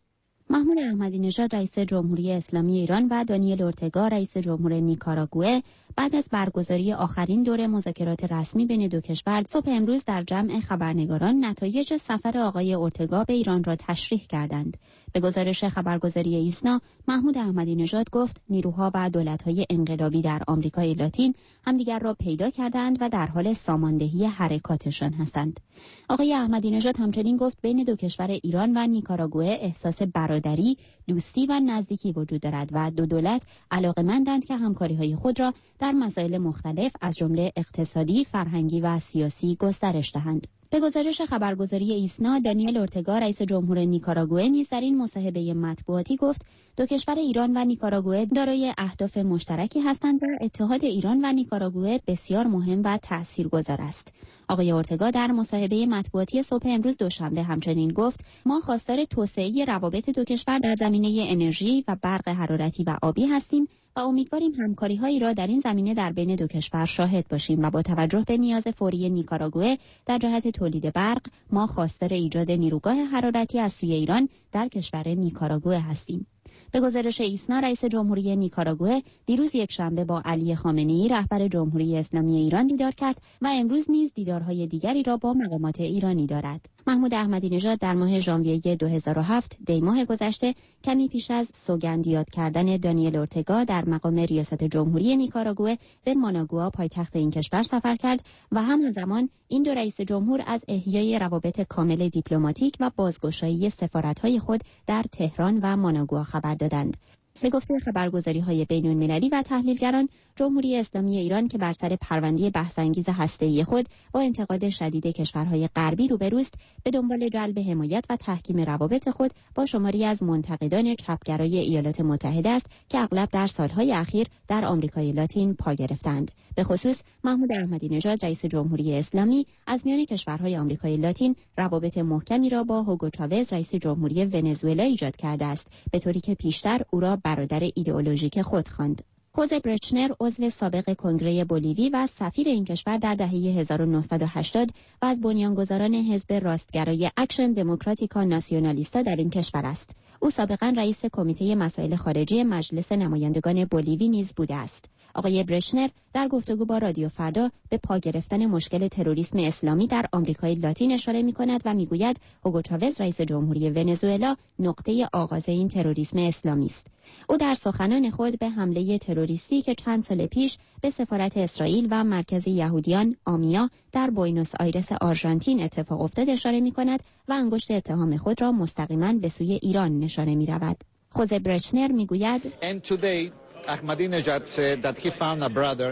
محمود احمدی نژاد رئیس جمهوری اسلامی ایران و دانیل اورتگا رئیس جمهور نیکاراگوئه بعد از برگزاری آخرین دور مذاکرات رسمی بین دو کشور صبح امروز در جمع خبرنگاران نتایج سفر آقای اورتگا به ایران را تشریح کردند. به گزارش خبرگزاری ایسنا، محمود احمدی نژاد گفت نیروها و دولت‌های انقلابی در آمریکای لاتین همدیگر را پیدا کردند و در حال ساماندهی حرکاتشان هستند. آقای احمدی نژاد همچنین گفت بین دو کشور ایران و نیکاراگوئه احساس برادری، دوستی و نزدیکی وجود دارد و دو دولت علاقه‌مندند که همکاری‌های خود را در مسائل مختلف از جمله اقتصادی، فرهنگی و سیاسی گسترش دهند. به گزارش خبرگزاری ایسنا، دانیل اورتگا رئیس جمهور نیکاراگوئه نیز در این مصاحبه مطبوعاتی گفت دو کشور ایران و نیکاراگوئه دارای اهداف مشترکی هستند و اتحاد ایران و نیکاراگوئه بسیار مهم و تاثیرگذار است. آقای اورتگا در مصاحبه مطبوعاتی صبح امروز دوشنبه همچنین گفت ما خواستار توسعه روابط دو کشور در زمینه انرژی و برق حرارتی و آبی هستیم و امیدواریم همکاری‌هایی را در این زمینه در بین دو کشور شاهد باشیم و با توجه به نیاز فوری نیکاراگوئه در جهت تولید برق ما خواستار ایجاد نیروگاه حرارتی از سوی ایران در کشور نیکاراگوئه هستیم. به گزارش ایسنا، رئیس جمهوری نیکاراگوئه دیروز یکشنبه با علی خامنه‌ای رهبر جمهوری اسلامی ایران دیدار کرد و امروز نیز دیدارهای دیگری را با مقامات ایرانی دارد. محمود احمدی نژاد در ماه ژانویه 2007 دی ماه گذشته کمی پیش از سوگند یاد کردن دانیل اورتگا در مقام ریاست جمهوری نیکاراگوئه به ماناگوا پایتخت این کشور سفر کرد و همزمان این دو رئیس جمهور از احیای روابط کامل دیپلماتیک و بازگشایی سفارت‌های خود در تهران و ماناگوا خبر دادند. به گفته خبرگزاری‌های بین‌المللی و تحلیلگران، جمهوری اسلامی ایران که بر سر پرونده بحث‌انگیز هسته‌ای خود با انتقاد شدید کشورهای غربی روبروست، به دنبال جلب حمایت و تحکیم روابط خود با شماری از منتقدان چپگرای ایالات متحده است که اغلب در سالهای اخیر در آمریکای لاتین پا گرفتند. به خصوص محمود احمدی نژاد رئیس جمهوری اسلامی از میان کشورهای آمریکای لاتین روابط محکمی را با هوگو چاوز رئیس جمهوری ونزوئلا ایجاد کرده است، به طوری که پیشتر او را برادر ایدئولوژیک خود خواند. خوزه برچنر عضو سابق کنگره بولیوی و سفیر این کشور در دهه 1980 و از بنیانگذاران حزب راستگرای اکشن دموکراتیکا ناسیونالیستا در این کشور است. او سابقا رئیس کمیته مسائل خارجی مجلس نمایندگان بولیوی نیز بوده است. آقای برچنر در گفتگو با رادیو فردا به پا گرفتن مشکل تروریسم اسلامی در آمریکای لاتین اشاره می‌کند و می‌گوید هوگو چاوز رئیس جمهوری ونزوئلا نقطه آغاز این تروریسم اسلامی است. او در سخنان خود به حمله تروریستی که چند سال پیش به سفارت اسرائیل و مرکز یهودیان آمیا در بوئنوس آیرس آرژانتین اتفاق افتاد اشاره می‌کند و انگشت اتهام خود را مستقیما به سوی ایران نشانه می‌رود. خوزه برچنر می‌گوید Ahmadinejad said that he found a brother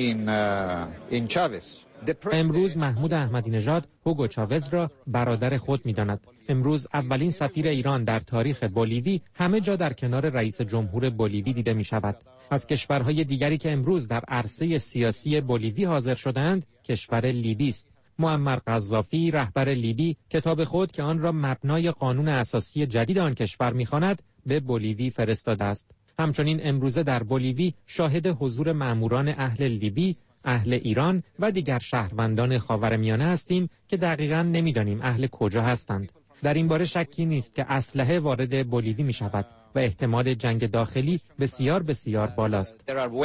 in Chavez. امروز محمود احمدی نژاد هوگو چاوز را برادر خود می‌داند. امروز اولین سفیر ایران در تاریخ بولیوی همه جا در کنار رئیس جمهور بولیوی دیده می‌شود. از کشورهای دیگری که امروز در عرصه سیاسی بولیوی حاضر شدند، کشور لیبی است. معمر قذافی رهبر لیبی کتاب خود که آن را مبنای قانون اساسی جدید آن کشور می‌خواند، به بولیوی فرستاده است. همچنین امروزه در بولیوی شاهد حضور ماموران اهل لیبی، اهل ایران و دیگر شهروندان خاورمیانه هستیم که دقیقاً نمی‌دانیم اهل کجا هستند. در این باره شکی نیست که اسلحه وارد بولیوی می‌شود و احتمال جنگ داخلی بسیار بسیار بالاست.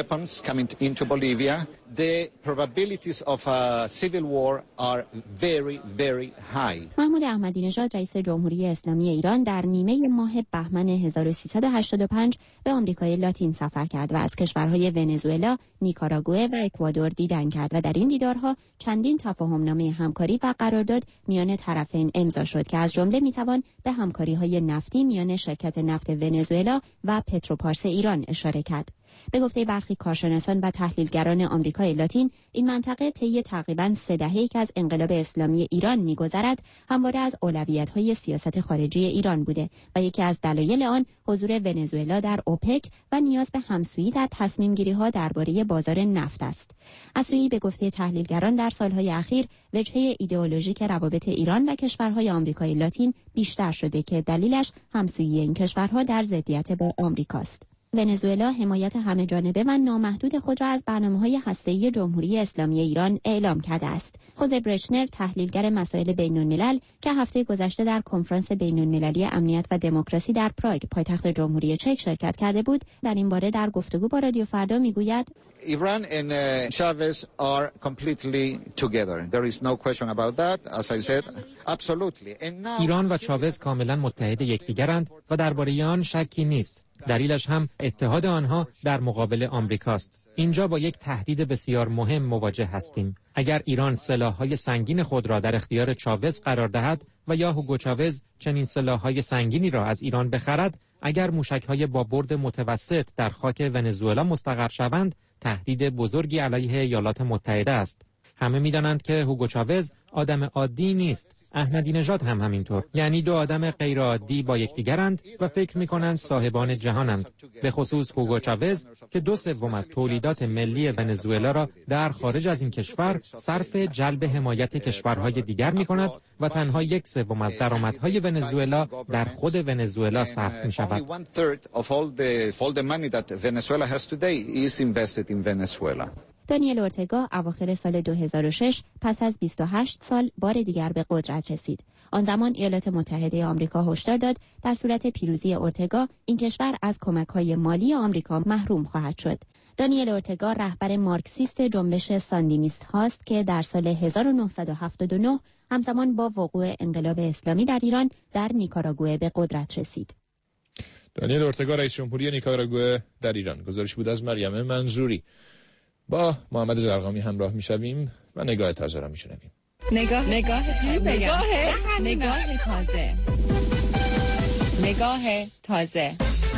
محمود احمدی نژاد رئیس جمهوری اسلامی ایران در نیمه ماه بهمن 1385 به آمریکای لاتین سفر کرد و از کشورهای ونزوئلا، نیکاراگوئه و اکوادور دیدن کرد و در این دیدارها چندین تفاهمنامه همکاری و قرارداد میان طرفین امضا شد که از جمله میتوان به همکاری‌های نفتی میان شرکت نفت ونزوئلا و پتروپارس ایران اشاره کرد. به گفته برخی کارشناسان و تحلیلگران آمریکای لاتین، این منطقه طی تقریباً 3 دهه‌ای که از انقلاب اسلامی ایران می‌گذرد، همواره از اولویت‌های سیاست خارجی ایران بوده و یکی از دلایل آن حضور ونزوئلا در اوپک و نیاز به همسویی در تصمیم‌گیری‌ها درباره بازار نفت است. از سوی به گفته تحلیلگران در سال‌های اخیر وجهه ایدئولوژیک روابط ایران و کشورهای آمریکای لاتین بیشتر شده که دلیلش همسویی این کشورها در ضدیت با آمریکاست. ونزوئلا حمایت همه‌جانبه و نامحدود خود را از برنامه‌های هسته‌ای جمهوری اسلامی ایران اعلام کرده است. خوزه برچنر، تحلیلگر مسائل بین‌الملل که هفته گذشته در کنفرانس بین‌المللی امنیت و دموکراسی در پراگ، پایتخت جمهوری چک شرکت کرده بود، در این باره در گفتگو با رادیو فردا میگوید Iran and Chavez are completely together. There is no question about that. As I said, absolutely. ایران و چاوز کاملا متحد یکدیگرند و درباره آن شکی نیست. دلیلش هم اتحاد آنها در مقابل آمریکاست. اینجا با یک تهدید بسیار مهم مواجه هستیم. اگر ایران سلاح‌های سنگین خود را در اختیار چاوز قرار دهد و یا هوگو چاوز چنین سلاح‌های سنگینی را از ایران بخرد، اگر موشک‌های با برد متوسط در خاک ونزوئلا مستقر شوند، تهدید بزرگی علیه ایالات متحده است. همه می‌دانند که هوگو چاوز آدم عادی نیست. احمدی نژاد هم همینطور. یعنی دو آدم غیرعادی با یکدیگرند و فکر می‌کنند صاحبان جهانند. به خصوص هوگو چاوز که 2/3 از تولیدات ملی ونزوئلا را در خارج از این کشور صرف جلب حمایت کشورهای دیگر می‌کند و تنها 1/3 از درآمدهای ونزوئلا در خود ونزوئلا صرف می‌شود. دانیل اورتگا اواخر سال 2006 پس از 28 سال بار دیگر به قدرت رسید. آن زمان ایالات متحده آمریکا هشدار داد در صورت پیروزی اورتگا این کشور از کمک‌های مالی آمریکا محروم خواهد شد. دانیل اورتگا رهبر مارکسیست جنبش ساندینیست هاست که در سال 1979 همزمان با وقوع انقلاب اسلامی در ایران در نیکاراگوئه به قدرت رسید. دانیل اورتگا رئیس جمهوری نیکاراگوئه در ایران. گزارش بود از مریم منظوری. با محمد زرقامی همراه می‌شویم و نگاه تازه را می‌شنویم. نگاه تازه.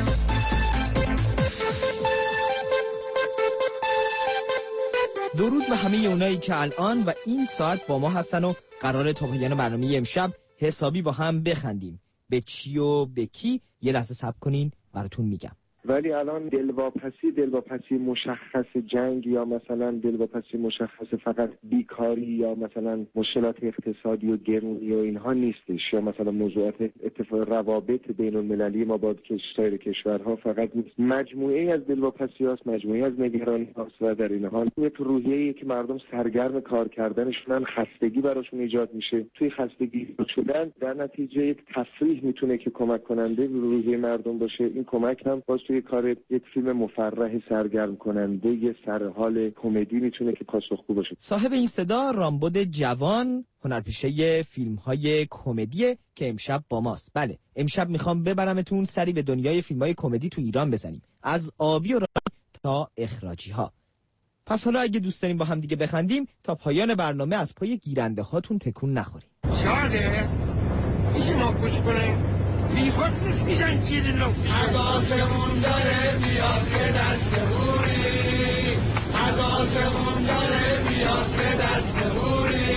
درود به همه اونایی که الان و این ساعت با ما هستن و قراره تا پایان برنامه امشب حسابی با هم بخندیم. به چی و به کی؟ یه لحظه صبر کنین براتون میگم. ولی الان دلواپسی مشخص جنگ یا مثلا دلواپسی مشخص فقط بیکاری یا مثلا مشکلات اقتصادی و گرونی و اینها نیستش، یا مثلا موضوعات اتفاق روابط بین المللی ما با سایر کشورها فقط نیست. مجموعه از دلواپسی هاست، مجموعه از نگرانی هاست و در این حال یک روحیه‌ای که مردم سرگرم کار کردنشونن، خستگی براشون ایجاد میشه. توی خستگی شدن در نتیجه یک تفریح میتونه که کمک کننده به روحیه مردم باشه. این کمک هم باز توی کار یک فیلم مفرح سرگرم کننده یه سرحال کمدی میتونه که پاسخگو باشه. صاحب این صدا رامبد جوان، هنرپیشه فیلم‌های کمدی که امشب با ماست. بله، امشب میخوام ببرمتون سری به دنیای فیلم‌های کمدی تو ایران بزنیم، از آبی و رانی تا اخراجی ها. پس حالا اگه دوست داریم با هم دیگه بخندیم تا پایان برنامه از پای گیرنده هاتون تکون نخوریم. شاده میشه ما گوش کنیم؟ بیخود نیست میزن چیزی رو از آسمون داره میاد که دست بوری، از آسمون داره میاد که دست بوری،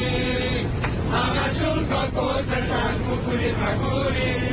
همشون تا کل بسر بکنی مگوری،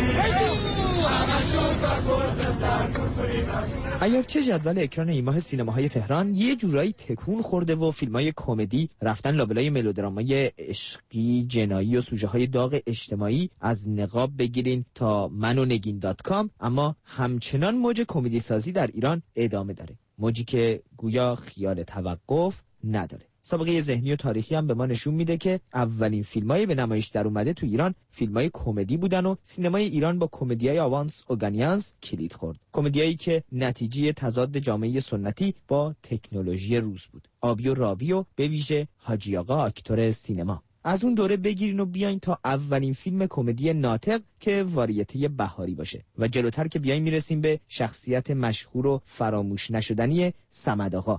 همشون تا کل بسر بکنی مگوری. ایافچه جدول اکران این ماه سینماهای تهران یه جورایی تکون خورده و فیلم‌های کمدی رفتن لابلای ملودرامای عشقی، جنایی و سوژه‌های داغ اجتماعی از نقاب بگیرین تا منونگین.com، اما همچنان موج کمدی سازی در ایران ادامه داره. موجی که گویا خیال توقف نداره. سابقه ذهنی و تاریخی هم به ما نشون میده که اولین فیلمایی به نمایش در اومده تو ایران فیلمای کمدی بودن و سینمای ایران با کمدیای آوانس اوگانیانس کلید خورد. کمدیایی که نتیجه تضاد جامعه سنتی با تکنولوژی روز بود. آبی و رابی و به ویژه حاجی آقا اکتور سینما. از اون دوره بگیرین و بیاین تا اولین فیلم کمدی ناطق که واریته بهاری باشه و جلوتر که بیاین میرسیم به شخصیت مشهور و فراموش نشدنی صمد آقا.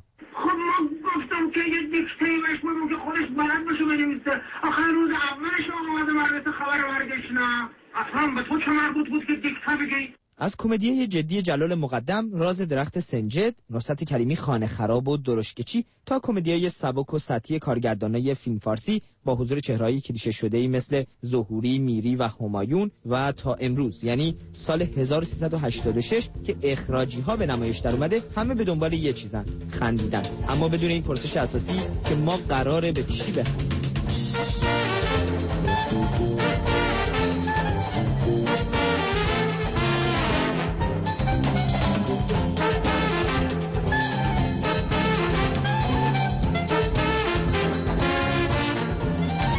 که یه دیکته بهش بگم که خودش بلد باشه بنویسه. آخر روز اولش آمده مدرسه خبر برگشت نه. اصلا به تو چه مربوط بود که دیکته بگی؟ از کمدی جدی جلال مقدم، راز درخت سنجد، نصرت کریمی خانه خراب و درشکچی تا کمدیای سبک و سطحی کارگردانای فیلم فارسی با حضور چهرهایی کلیشه شده‌ای مثل ظهوری، میری و همایون و تا امروز یعنی سال 1386 که اخراجی ها به نمایش در اومده، همه به دنبال یه چیزن: خندیدن، اما بدون این پرسش اساسی که ما قراره به چی بخندیم.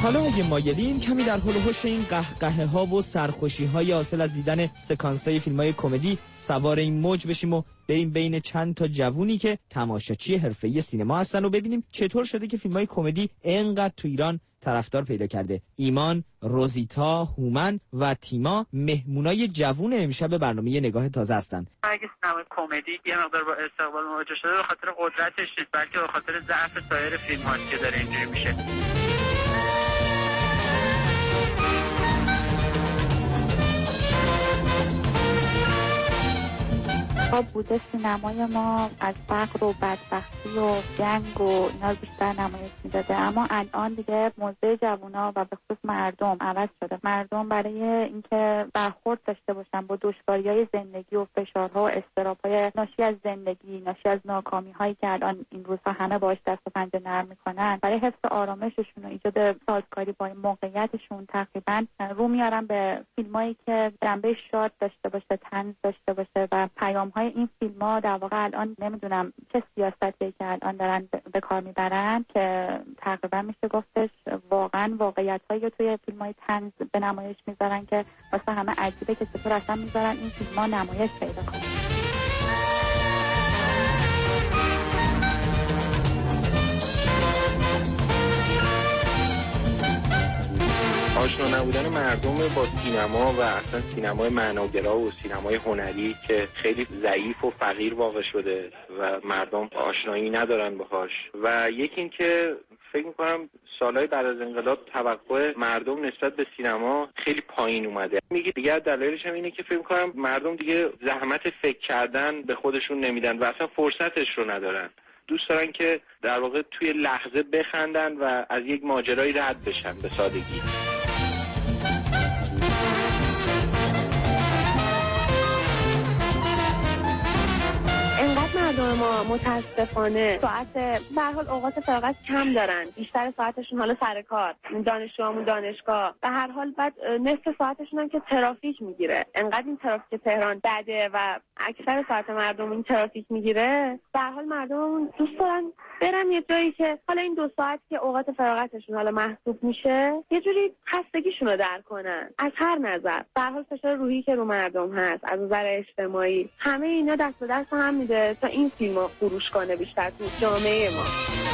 حالا اگه مایلین کمی در حول و حوش این قهقهه ها و سرخوشی های حاصل از دیدن سکانس‌های فیلم‌های کمدی سوار این موج بشیم و بریم بین چند تا جوونی که تماشاچی حرفه‌ای سینما هستن و ببینیم چطور شده که فیلم‌های کمدی اینقدر تو ایران طرفدار پیدا کرده. ایمان، روزیتا، هومن و تیما مهمونای جوون امشب برنامه نگاه تازه هستن. اگه سینما کمدی یه مقدار با استقبال مواجه شده به خاطر قدرتش نیست، بلکه به خاطر ضعف سایر فیلم‌هاست که داره اینجوری میشه. بوده سینمای ما از فقر و بدبختی و جنگ و اینا بیشتر نمایش میداده، اما الان دیگه موضع جوونا و به خصوص مردم عوض شده. مردم برای اینکه برخورد داشته باشن با دشواری‌های زندگی و فشارها و اضطراب‌های ناشی از زندگی، ناشی از ناکامی‌هایی که الان این روزها همه باهاش دست و پنجه نرم می‌کنن، برای حفظ آرامششون و ایجاد سازگاری با موقعیتشون تقریبا رو میارن به فیلمایی که جنبه شاد داشته باشه، طنز داشته باشه و پیام‌های این فیلم‌ها در واقع الان نمیدونم چه سیاستیه که الان دارن به کار میبرن که تقریبا میشه گفتش واقعا واقعیت‌هایی رو توی فیلم‌های طنز به نمایش میذارن که واسه همه عجیبه که چطور اصلا میذارن این فیلم‌ها نمایش پیدا کنن. آشنا نبودن مردم با سینما و اصلا سینمای معناگرا و سینمای هنری که خیلی ضعیف و فقیر واقع شده و مردم آشنایی ندارن باهاش، و یکی این که فکر میکنم سالهای بعد از انقلاب توقع مردم نسبت به سینما خیلی پایین اومده. میگه دیگه دلایلش هم اینه که فکر میکنم مردم دیگه زحمت فکر کردن به خودشون نمیدن و اصلا فرصتش رو ندارن. دوست دارن که در واقع توی لحظه بخندن و از یک ماجرایی رد بشن به سادگی. مردم ما متاسفانه ساعت به هر حال اوقات فراغت کم دارن، بیشتر ساعتشون حالا سر کار، دانشجوامون دانشگاه، به هر حال بعد نصف ساعتشون هم که ترافیک میگیره. انقدر این ترافیک تهران بده و اکثر ساعت مردم این ترافیک میگیره، به هر حال مردم دوست دارن برن یه جایی که حالا این 2 ساعت که اوقات فراغتشون حالا محسوب میشه یه جوری خستگیشون رو در کنن از هر نظر. به هر حال فشار روحی که رو مردم هست از نظر اجتماعی، همه اینا دست به دست هم میده تا این فیلمو فروش کنه بیشتر تو جامعه ما.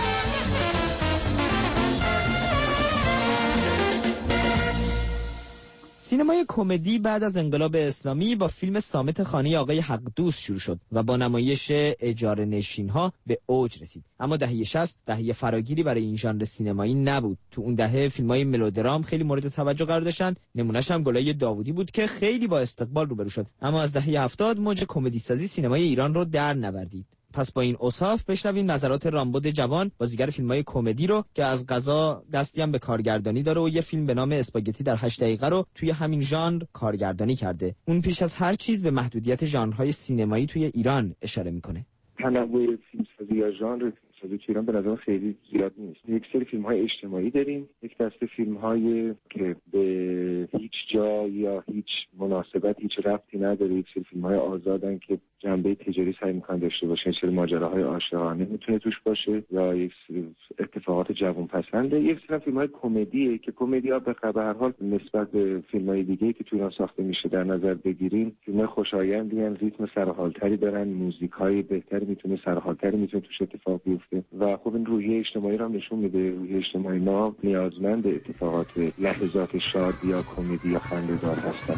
سینمای کمدی بعد از انقلاب اسلامی با فیلم صامت خانه آقای حقدوست شروع شد و با نمایش اجاره نشین‌ها به اوج رسید. اما دهه 60 دهه فراگیری برای این ژانر سینمایی نبود. تو اون دهه فیلم‌های ملودرام خیلی مورد توجه قرار داشتن. نمونه‌ش هم گلای داوودی بود که خیلی با استقبال روبرو شد. اما از دهه 70 موج کمدی سازی سینمای ایران رو در نوردید. پس با این اوصاف بشنویم نظرات رامبد جوان، بازیگر فیلم‌های کمدی رو که از قضا دستی هم به کارگردانی داره و یه فیلم به نام اسپاگتی در 8 دقیقه رو توی همین ژانر کارگردانی کرده. اون پیش از هر چیز به محدودیت ژانرهای سینمایی توی ایران اشاره میکنه. تنوع فیلمسازی یا ژانر فیلمسازی تو ایران به نظر خیلی زیاد نیست. یک سری فیلم‌های اجتماعی داریم، یک دسته فیلم‌های که به هیچ جا یا هیچ مناسبت هیچ ربطی نداره، یک سری فیلم‌های آزادن که جنبه تجاری سعی می‌کنن داشته باشن، چه ماجراهای عاشقانه میتونه توش باشه یا یک اتفاقات جوان پسنده. یک سری فیلم‌های کمدیه که کمدی‌ها به هر حال نسبت به فیلم‌های دیگه‌ای که تو ایران ساخته میشه در نظر بگیریم، فیلم‌های خوشایندی ان، ریتم سرحالتری دارن، موزیک‌های بهتری میتونه سرحالتری میتونه توش اتفاق بیفته و خب این روحیه اجتماعی رو هم نشون میده. روحیه اجتماعی ما نیازمند اتفاقات لحظات شاد یا کمدی یا خنده‌دار هستن.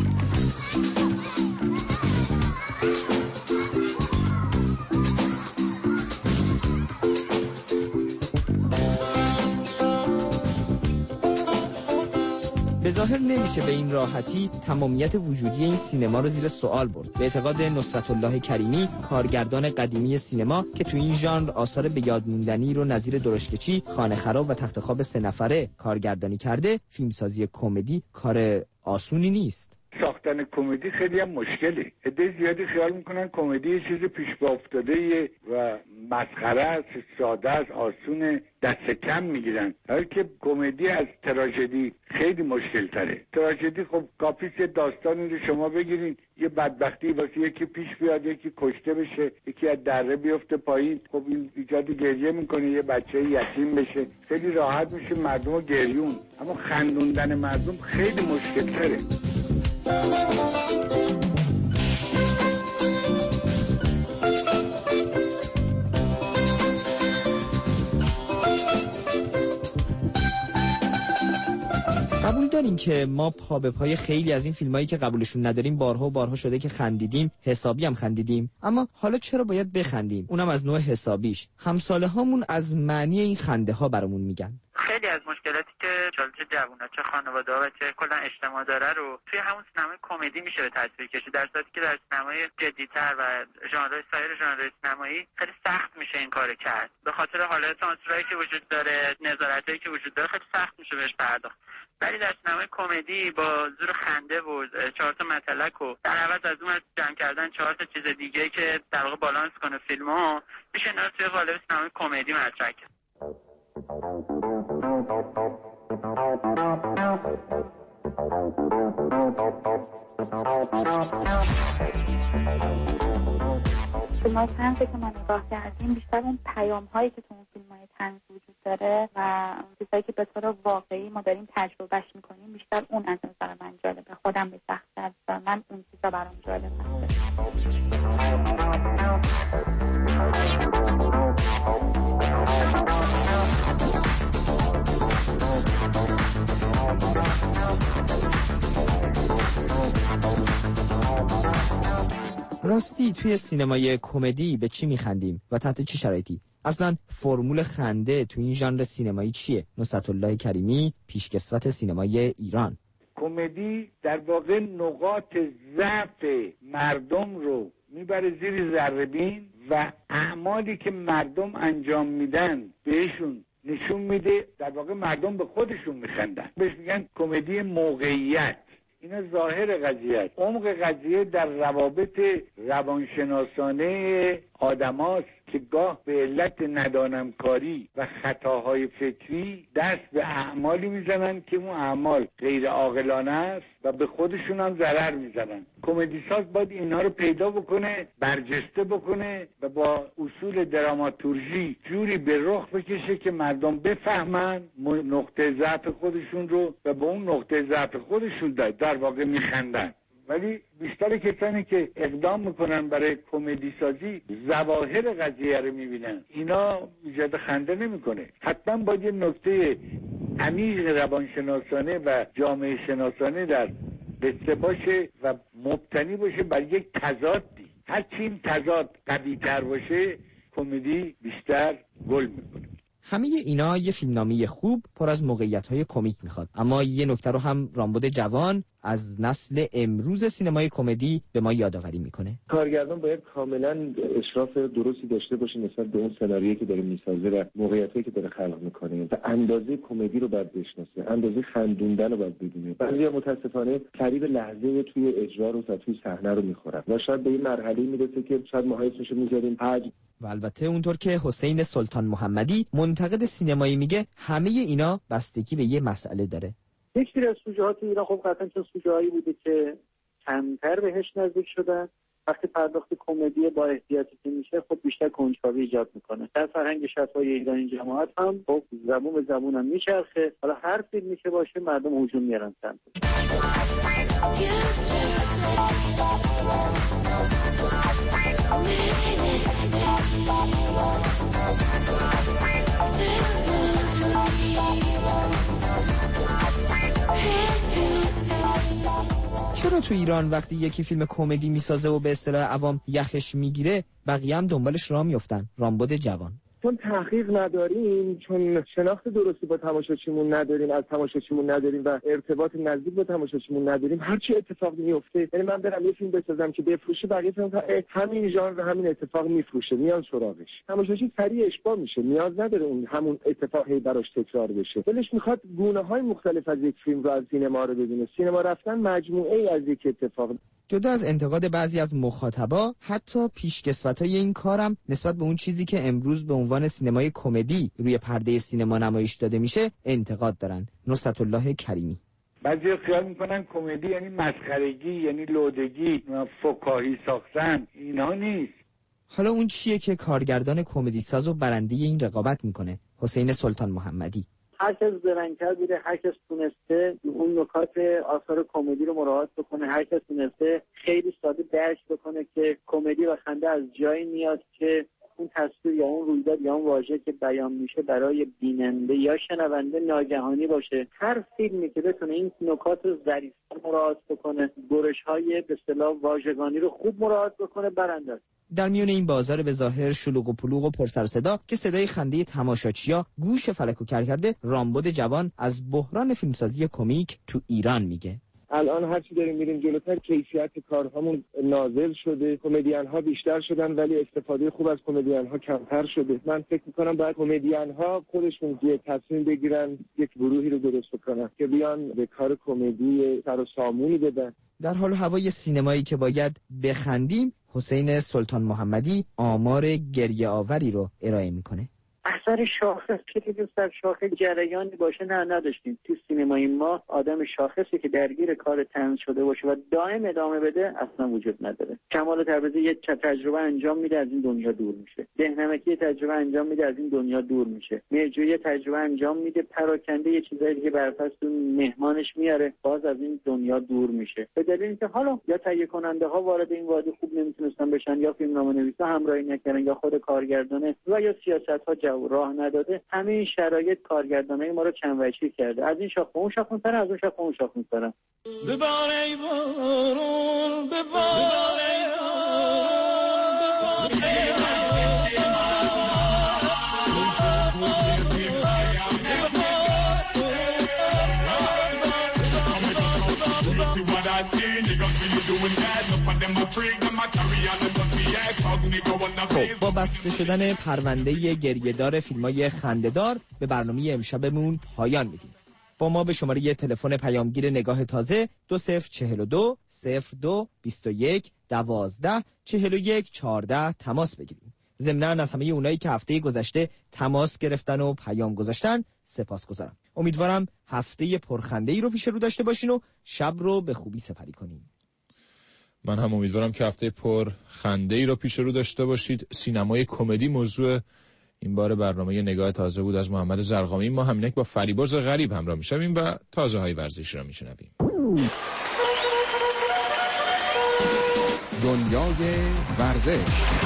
به ظاهر نمیشه به این راحتی تمامیت وجودی این سینما رو زیر سوال برد. به اعتقاد نصرت الله کریمی، کارگردان قدیمی سینما که تو این ژانر آثار به یاد موندنی رو نظیر درشکچی، خانه خراب و تخت خواب 3 نفره کارگردانی کرده، فیلمسازی کمدی کار آسونی نیست. ساخت ساختن کمدی خیلی هم مشکله. عده زیادی خیال میکنن کمدی یه چیز پیش با افتاده و مسخره است، ساده است، آسونه، دست کم میگیرن. حالا که کمدی از تراژدی خیلی مشکل تره. تراژدی خب کافیست داستانی رو شما بگیرین، یه بدبختی واسه یکی پیش بیاد، یکی کشته بشه، یکی از دره بیفته پایین، خب این ایجاد گریه میکنه، یه بچه یتیم بشه، خیلی راحت میشه مردم رو گریون. اما خندوندن مردم خیلی مشکل تره. قبول داریم که ما پا به پای خیلی از این فیلمایی که قبولشون نداریم بارها و بارها شده که خندیدیم، حسابی هم خندیدیم، اما حالا چرا باید بخندیم؟ اونم از نوع حسابیش. همساله هامون از معنی این خنده ها برامون میگن. خیلی از مشکلاتی که چه جوونا چه خانواده‌ها و چه کلا اجتماع داره رو توی همون سینمای کمدی میشه به تصویر کشید، در صورتی که در سینمای جدی‌تر و سایر ژانرهای سینمایی خیلی سخت میشه این کارو کرد. به خاطر حالت سانسورایی که وجود داره، نظارتایی که وجود داره، خیلی سخت میشه بهش پرداخت. ولی در سینمای کمدی با زور خنده و 4 تا مطلق و در عوض از اون جمع کردن 4 تا چیز دیگه که در واقع بالانس کنه فیلمو، میشه اینا رو توی قالب سینمای کمدی مطرح کرد. فیلم‌های طنزی که ما نگاه کردیم بیشتر اون پیام‌هایی که تو اون فیلم‌های طنز وجود داره و چیزایی که به طور واقعی ما داریم تجربهش می‌کنیم، بیشتر اون از نظر من جالبه. خودم به شخص از من اون چیزا برام جالبه. راستی توی سینمای کمدی به چی میخندیم و تحت چه شرایطی؟ اصلا فرمول خنده توی این ژانر سینمایی چیه؟ نصرت الله کریمی، پیشکسوت سینمای ایران. کمدی در واقع نقاط ضعف مردم رو میبره زیر ذره‌بین و اعمالی که مردم انجام میدن بهشون نشون میده. در واقع مردم به خودشون میخندن، بهش میگن کمدی موقعیت. اینا ظاهر قضیه است. عمق قضیه در روابط روانشناسانه آدماست که گاه به علت ندانمکاری و خطاهای فکری دست به اعمالی میزنن که اون اعمال غیر عاقلانه است و به خودشون هم ضرر میزنن. کمدی ساز باید اینا رو پیدا بکنه، برجسته بکنه و با اصول دراماتورژی جوری به رخ بکشه که مردم بفهمن نقطه ضعف خودشون رو و به اون نقطه ضعف خودشون در واقع میخندن. ولی بیشتر کسانی که اقدام میکنن برای کمدی سازی ظواهر قضیه رو میبینن، اینا ایجاد خنده نمیکنه. حتما باید یه نکته عمیق روانشناسانه و جامعه شناسانه در قصه باشه و مبتنی باشه بر یک تضادی. هرچی این تضاد قوی تر باشه کمدی بیشتر گل میکنه. همه اینا یه فیلمنامه خوب پر از موقعیت‌های کمیک میخواد، اما یه نکته رو هم رامبد جوان از نسل امروز سینمای کمدی به ما یادآوری میکنه. کارگردان باید کاملا اشراف درستی داشته باشه نسبت به اون سناریویی که داره میسازه و موقعیتایی که داره خلق میکنه و اندازه کمدی رو باید بشناسه، اندازه خندوندن رو باید بدونه. بعضیا متاسفانه قریب لحظه توی اجرا رو و توی صحنه رو میخورن و شاید به این مرحله میرسه که شاید ما اسمش رو میذاریم حجم. و البته اونطور که حسین سلطان محمدی منتقد سینمایی میگه، همه اینا بستگی به یه مسئله داره. یک سری از سوژه‌ها تو ایران خب قطعاً چون سوژه‌هایی بوده که کمتر بهش نزدیک شدن، وقتی پرداخت کمدی با احتیاطی که میشه خب بیشتر کنجکاوی ایجاد میکنه. در فرهنگ شفاهی ایرانی جماعت هم خب زبون به زبون هم میچرخه، حالا هر فیلمی که باشه مردم هجوم میارن سمت. چرا تو ایران وقتی یکی فیلم کمدی میسازه و به اصطلاح عوام یخش میگیره، بقیه هم دنبالش راه میافتن؟ رامبد جوان. چون تحقیق نداریم، چون شناخت درستی با تماشاچیمون نداریم، از تماشاچیمون نداریم و ارتباط نزدیک با تماشاچیمون نداریم، هر چی اتفاق میفته، یعنی من برم یه فیلم بسازم که بفروشه، بقیه فیلم همین ژانر همین اتفاق میفروشه، میان سراغش، تماشاچی سریع اشباع میشه، نیاز نداره اون همون اتفاقی براش تکرار بشه. دلش میخواد گونه‌های مختلف از یک فیلم رو از سینما رو ببینه. سینما رفتن مجموعه از یک اتفاق. جدا از انتقاد بعضی از مخاطبا، حتی پیشکسوتای این کارم نسبت به اون چیزی که امروز به عنوان سینمای کمدی روی پرده سینما نمایش داده میشه انتقاد دارن. نصرت الله کریمی: بعضی خیال میکنن کمدی یعنی مسخرگی، یعنی لودگی، فکاهی ساختن. اینا نیست. حالا اون چیه که کارگردان کمدی ساز و برنده این رقابت میکنه؟ حسین سلطان محمدی: هر کس زرنگ‌تر بوده، هر کس تونسته اون نکات آثار کمدی رو مراعات بکنه، هر کس تونسته خیلی ساده درک بکنه که کمدی و خنده از جایی میاد که اون تصویر یا اون رویداد یا اون واژه که بیان میشه برای بیننده یا شنونده ناگهانی باشه. هر فیلمی که بتونه این نکات رو ظریف‌تر مراعات بکنه، برش‌های به اصطلاح واژگانی رو خوب مراعات بکنه، برنده است. در میون این بازار به ظاهر شلوغ و پلوغ و پر سر صدا که صدای خنده تماشاچیا گوش فلکو کر کرده، رامبد جوان از بحران فیلمسازی کمیک تو ایران میگه: الان هر چی داریم میریم جلوتر، کیفیت کارهامون نازل شده، کمدین ها بیشتر شدن ولی استفاده خوب از کمدین ها کمتر شده. من فکر میکنم باید کمدین ها خودشون یه تصمیم بگیرن، یک گروهی رو درست کنن که بیان به کار کمدی سر و سامونی بدن. در حال هوای سینمایی که باید بخندیم، حسین سلطان محمدی آمار گریه آوری رو ارائه میکنه. اثر شاخص که در شاخص جریانی باشه نداشتیم. تو سینمای ما آدم شاخصی که درگیر کار طنز شده باشه و دائم ادامه بده اصلا وجود نداره. کمال تبریزی یه تجربه انجام میده، از این دنیا دور میشه. دهنمکی تجربه انجام میده، از این دنیا دور میشه. میرجویی تجربه انجام میده، پراکنده یه چیزایی دیگه برپس مهمانش میاره، باز از این دنیا دور میشه. به دلیل اینکه حالا یا تهیه کننده ها وارد این وادی خوب نمیتونستن بشن، یا فیلمنامه‌نویسا همراهی نکردن، یا خود کارگردانه و یا سیاست‌ها راه نداده. همه این شرایط کارگردانای ما رو چند وجهی کرده. از این شاخه اون شاخه می‌پره، از اون شاخه اون شاخه می‌پره. بباره بارون بباره خب، با بسته شدن پرونده گریه‌دار فیلم‌های خنده‌دار به برنامه امشبمون پایان میدیم. با ما به شماره تلفن پیامگیر نگاه تازه 2042 02 21 12 41 14 تماس بگیرید. ضمناً از همه اونایی که هفته گذشته تماس گرفتن و پیام گذاشتن سپاسگزارم. امیدوارم هفته پرخنده‌ای رو پیش رو داشته باشین و شب رو به خوبی سپری کنین. من هم امیدوارم که هفته پر خنده‌ای رو پیش رو داشته باشید. سینمای کمدی موضوع این بار برنامه نگاه تازه بود از محمد زرقامی. ما همینک با فریبرز غریب همراه میشویم و تازه های ورزشی را میشنویم. دنیای ورزش.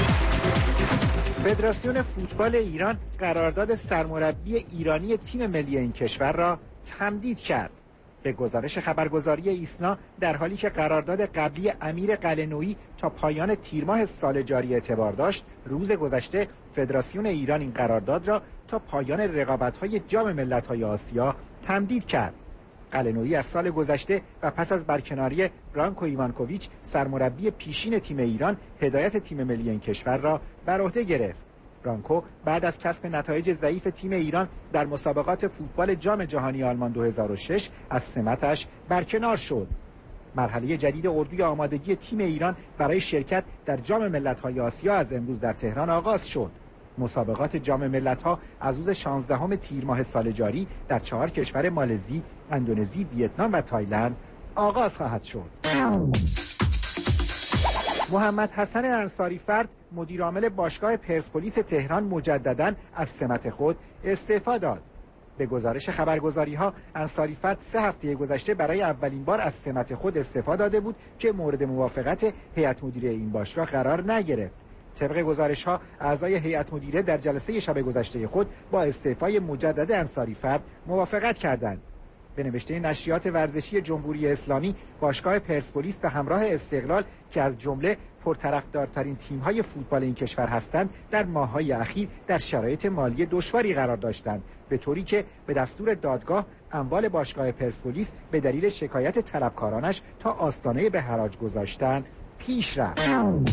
فدراسیون فوتبال ایران قرارداد سرمربی ایرانی تیم ملی این کشور را تمدید کرد. به گزارش خبرگزاری ایسنا، در حالی که قرارداد قبلی امیر قلعه‌نویی تا پایان تیر ماه سال جاری اعتبار داشت، روز گذشته فدراسیون ایران این قرارداد را تا پایان رقابت‌های جام ملت‌های آسیا تمدید کرد. قلعه‌نویی از سال گذشته و پس از برکناری برانکو ایوانکوویچ سرمربی پیشین تیم ایران، هدایت تیم ملی این کشور را بر عهده گرفت. برانکو بعد از کسب نتایج ضعیف تیم ایران در مسابقات فوتبال جام جهانی آلمان 2006 از سمتش برکنار شد. مرحله جدید اردوی آمادگی تیم ایران برای شرکت در جام ملت‌های آسیا از امروز در تهران آغاز شد. مسابقات جام ملت‌ها از روز 16 تیر ماه سال جاری در 4 کشور مالزی، اندونزی، ویتنام و تایلند آغاز خواهد شد. محمد حسن انصاری فرد، مدیر عامل باشگاه پرسپولیس تهران، مجدداً از سمت خود استعفا داد. به گزارش خبرگزاری‌ها، انصاری فرد 3 هفته گذشته برای اولین بار از سمت خود استعفا داده بود که مورد موافقت هیئت مدیره این باشگاه قرار نگرفت. طبق گزارش‌ها، اعضای هیئت مدیره در جلسه شب گذشته خود با استعفای مجدد انصاری فرد موافقت کردند. به نوشته نشریات ورزشی جمهوری اسلامی، باشگاه پرسپولیس به همراه استقلال که از جمله پرطرفدارترین تیم‌های فوتبال این کشور هستند، در ماه‌های اخیر در شرایط مالی دشواری قرار داشتند، به طوری که به دستور دادگاه اموال باشگاه پرسپولیس به دلیل شکایت طلبکارانش تا آستانه به حراج گذاشتن پیش رفت.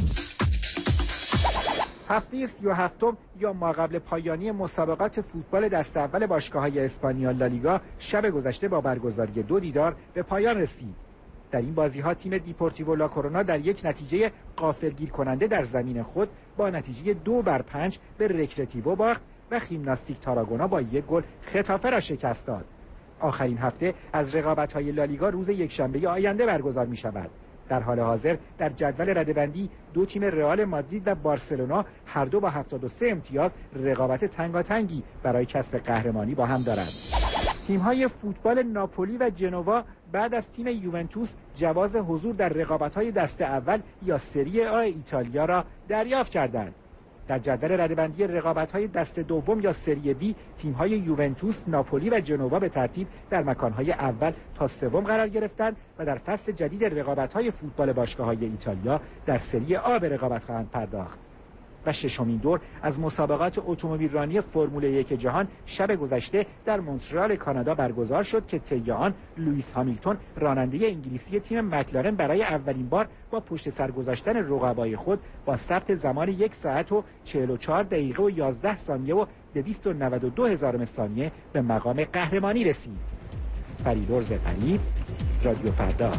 هفته 37م یا ماقبل پایانی مسابقات فوتبال دست اول باشگاه‌های اسپانیا لالیگا شب گذشته با برگزاری 2 دیدار به پایان رسید. در این بازی‌ها تیم دیپورتیو لا کرونا در یک نتیجه غافلگیر کننده در زمین خود با نتیجه 2-5 به رکرتیوو باخت و خیمناستیک تاراگونا با 1 گل خطافه را شکست داد. آخرین هفته از رقابت‌های لالیگا روز یکشنبه آینده برگزار می‌شود. در حال حاضر در جدول رده‌بندی 2 تیم رئال مادرید و بارسلونا هر دو با 73 امتیاز رقابت تنگاتنگی برای کسب قهرمانی با هم دارند. تیم‌های فوتبال ناپولی و جنوا بعد از تیم یوونتوس جواز حضور در رقابت‌های دسته اول یا سری آ ایتالیا را دریافت کردند. در جدول رده‌بندی رقابت‌های دسته دوم یا سری بی، تیم‌های یوونتوس، ناپولی و جنوا به ترتیب در مکان‌های اول تا سوم قرار گرفتند و در فصل جدید رقابت‌های فوتبال باشگاه‌های ایتالیا در سری آ به رقابت خواهند پرداخت. و ششمین دور از مسابقات اتومبیلرانی فرمول 1 جهان شب گذشته در مونترال کانادا برگزار شد که طی آن لوئیس هامیلتون راننده انگلیسی تیم مکلارن برای اولین بار با پشت سر گذاشتن رقبای خود با ثبت زمان 1 ساعت و 44 دقیقه و 11 ثانیه و 292 هزارم ثانیه به مقام قهرمانی رسید. فریدرز قریب، رادیو فردا.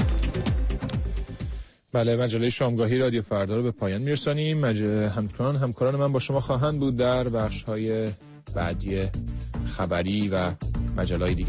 بله، مجله شامگاهی رادیو فردا رو به پایان میرسانیم. همکاران من با شما خواهند بود در بخش‌های بعدی خبری و مجله‌های دیگه.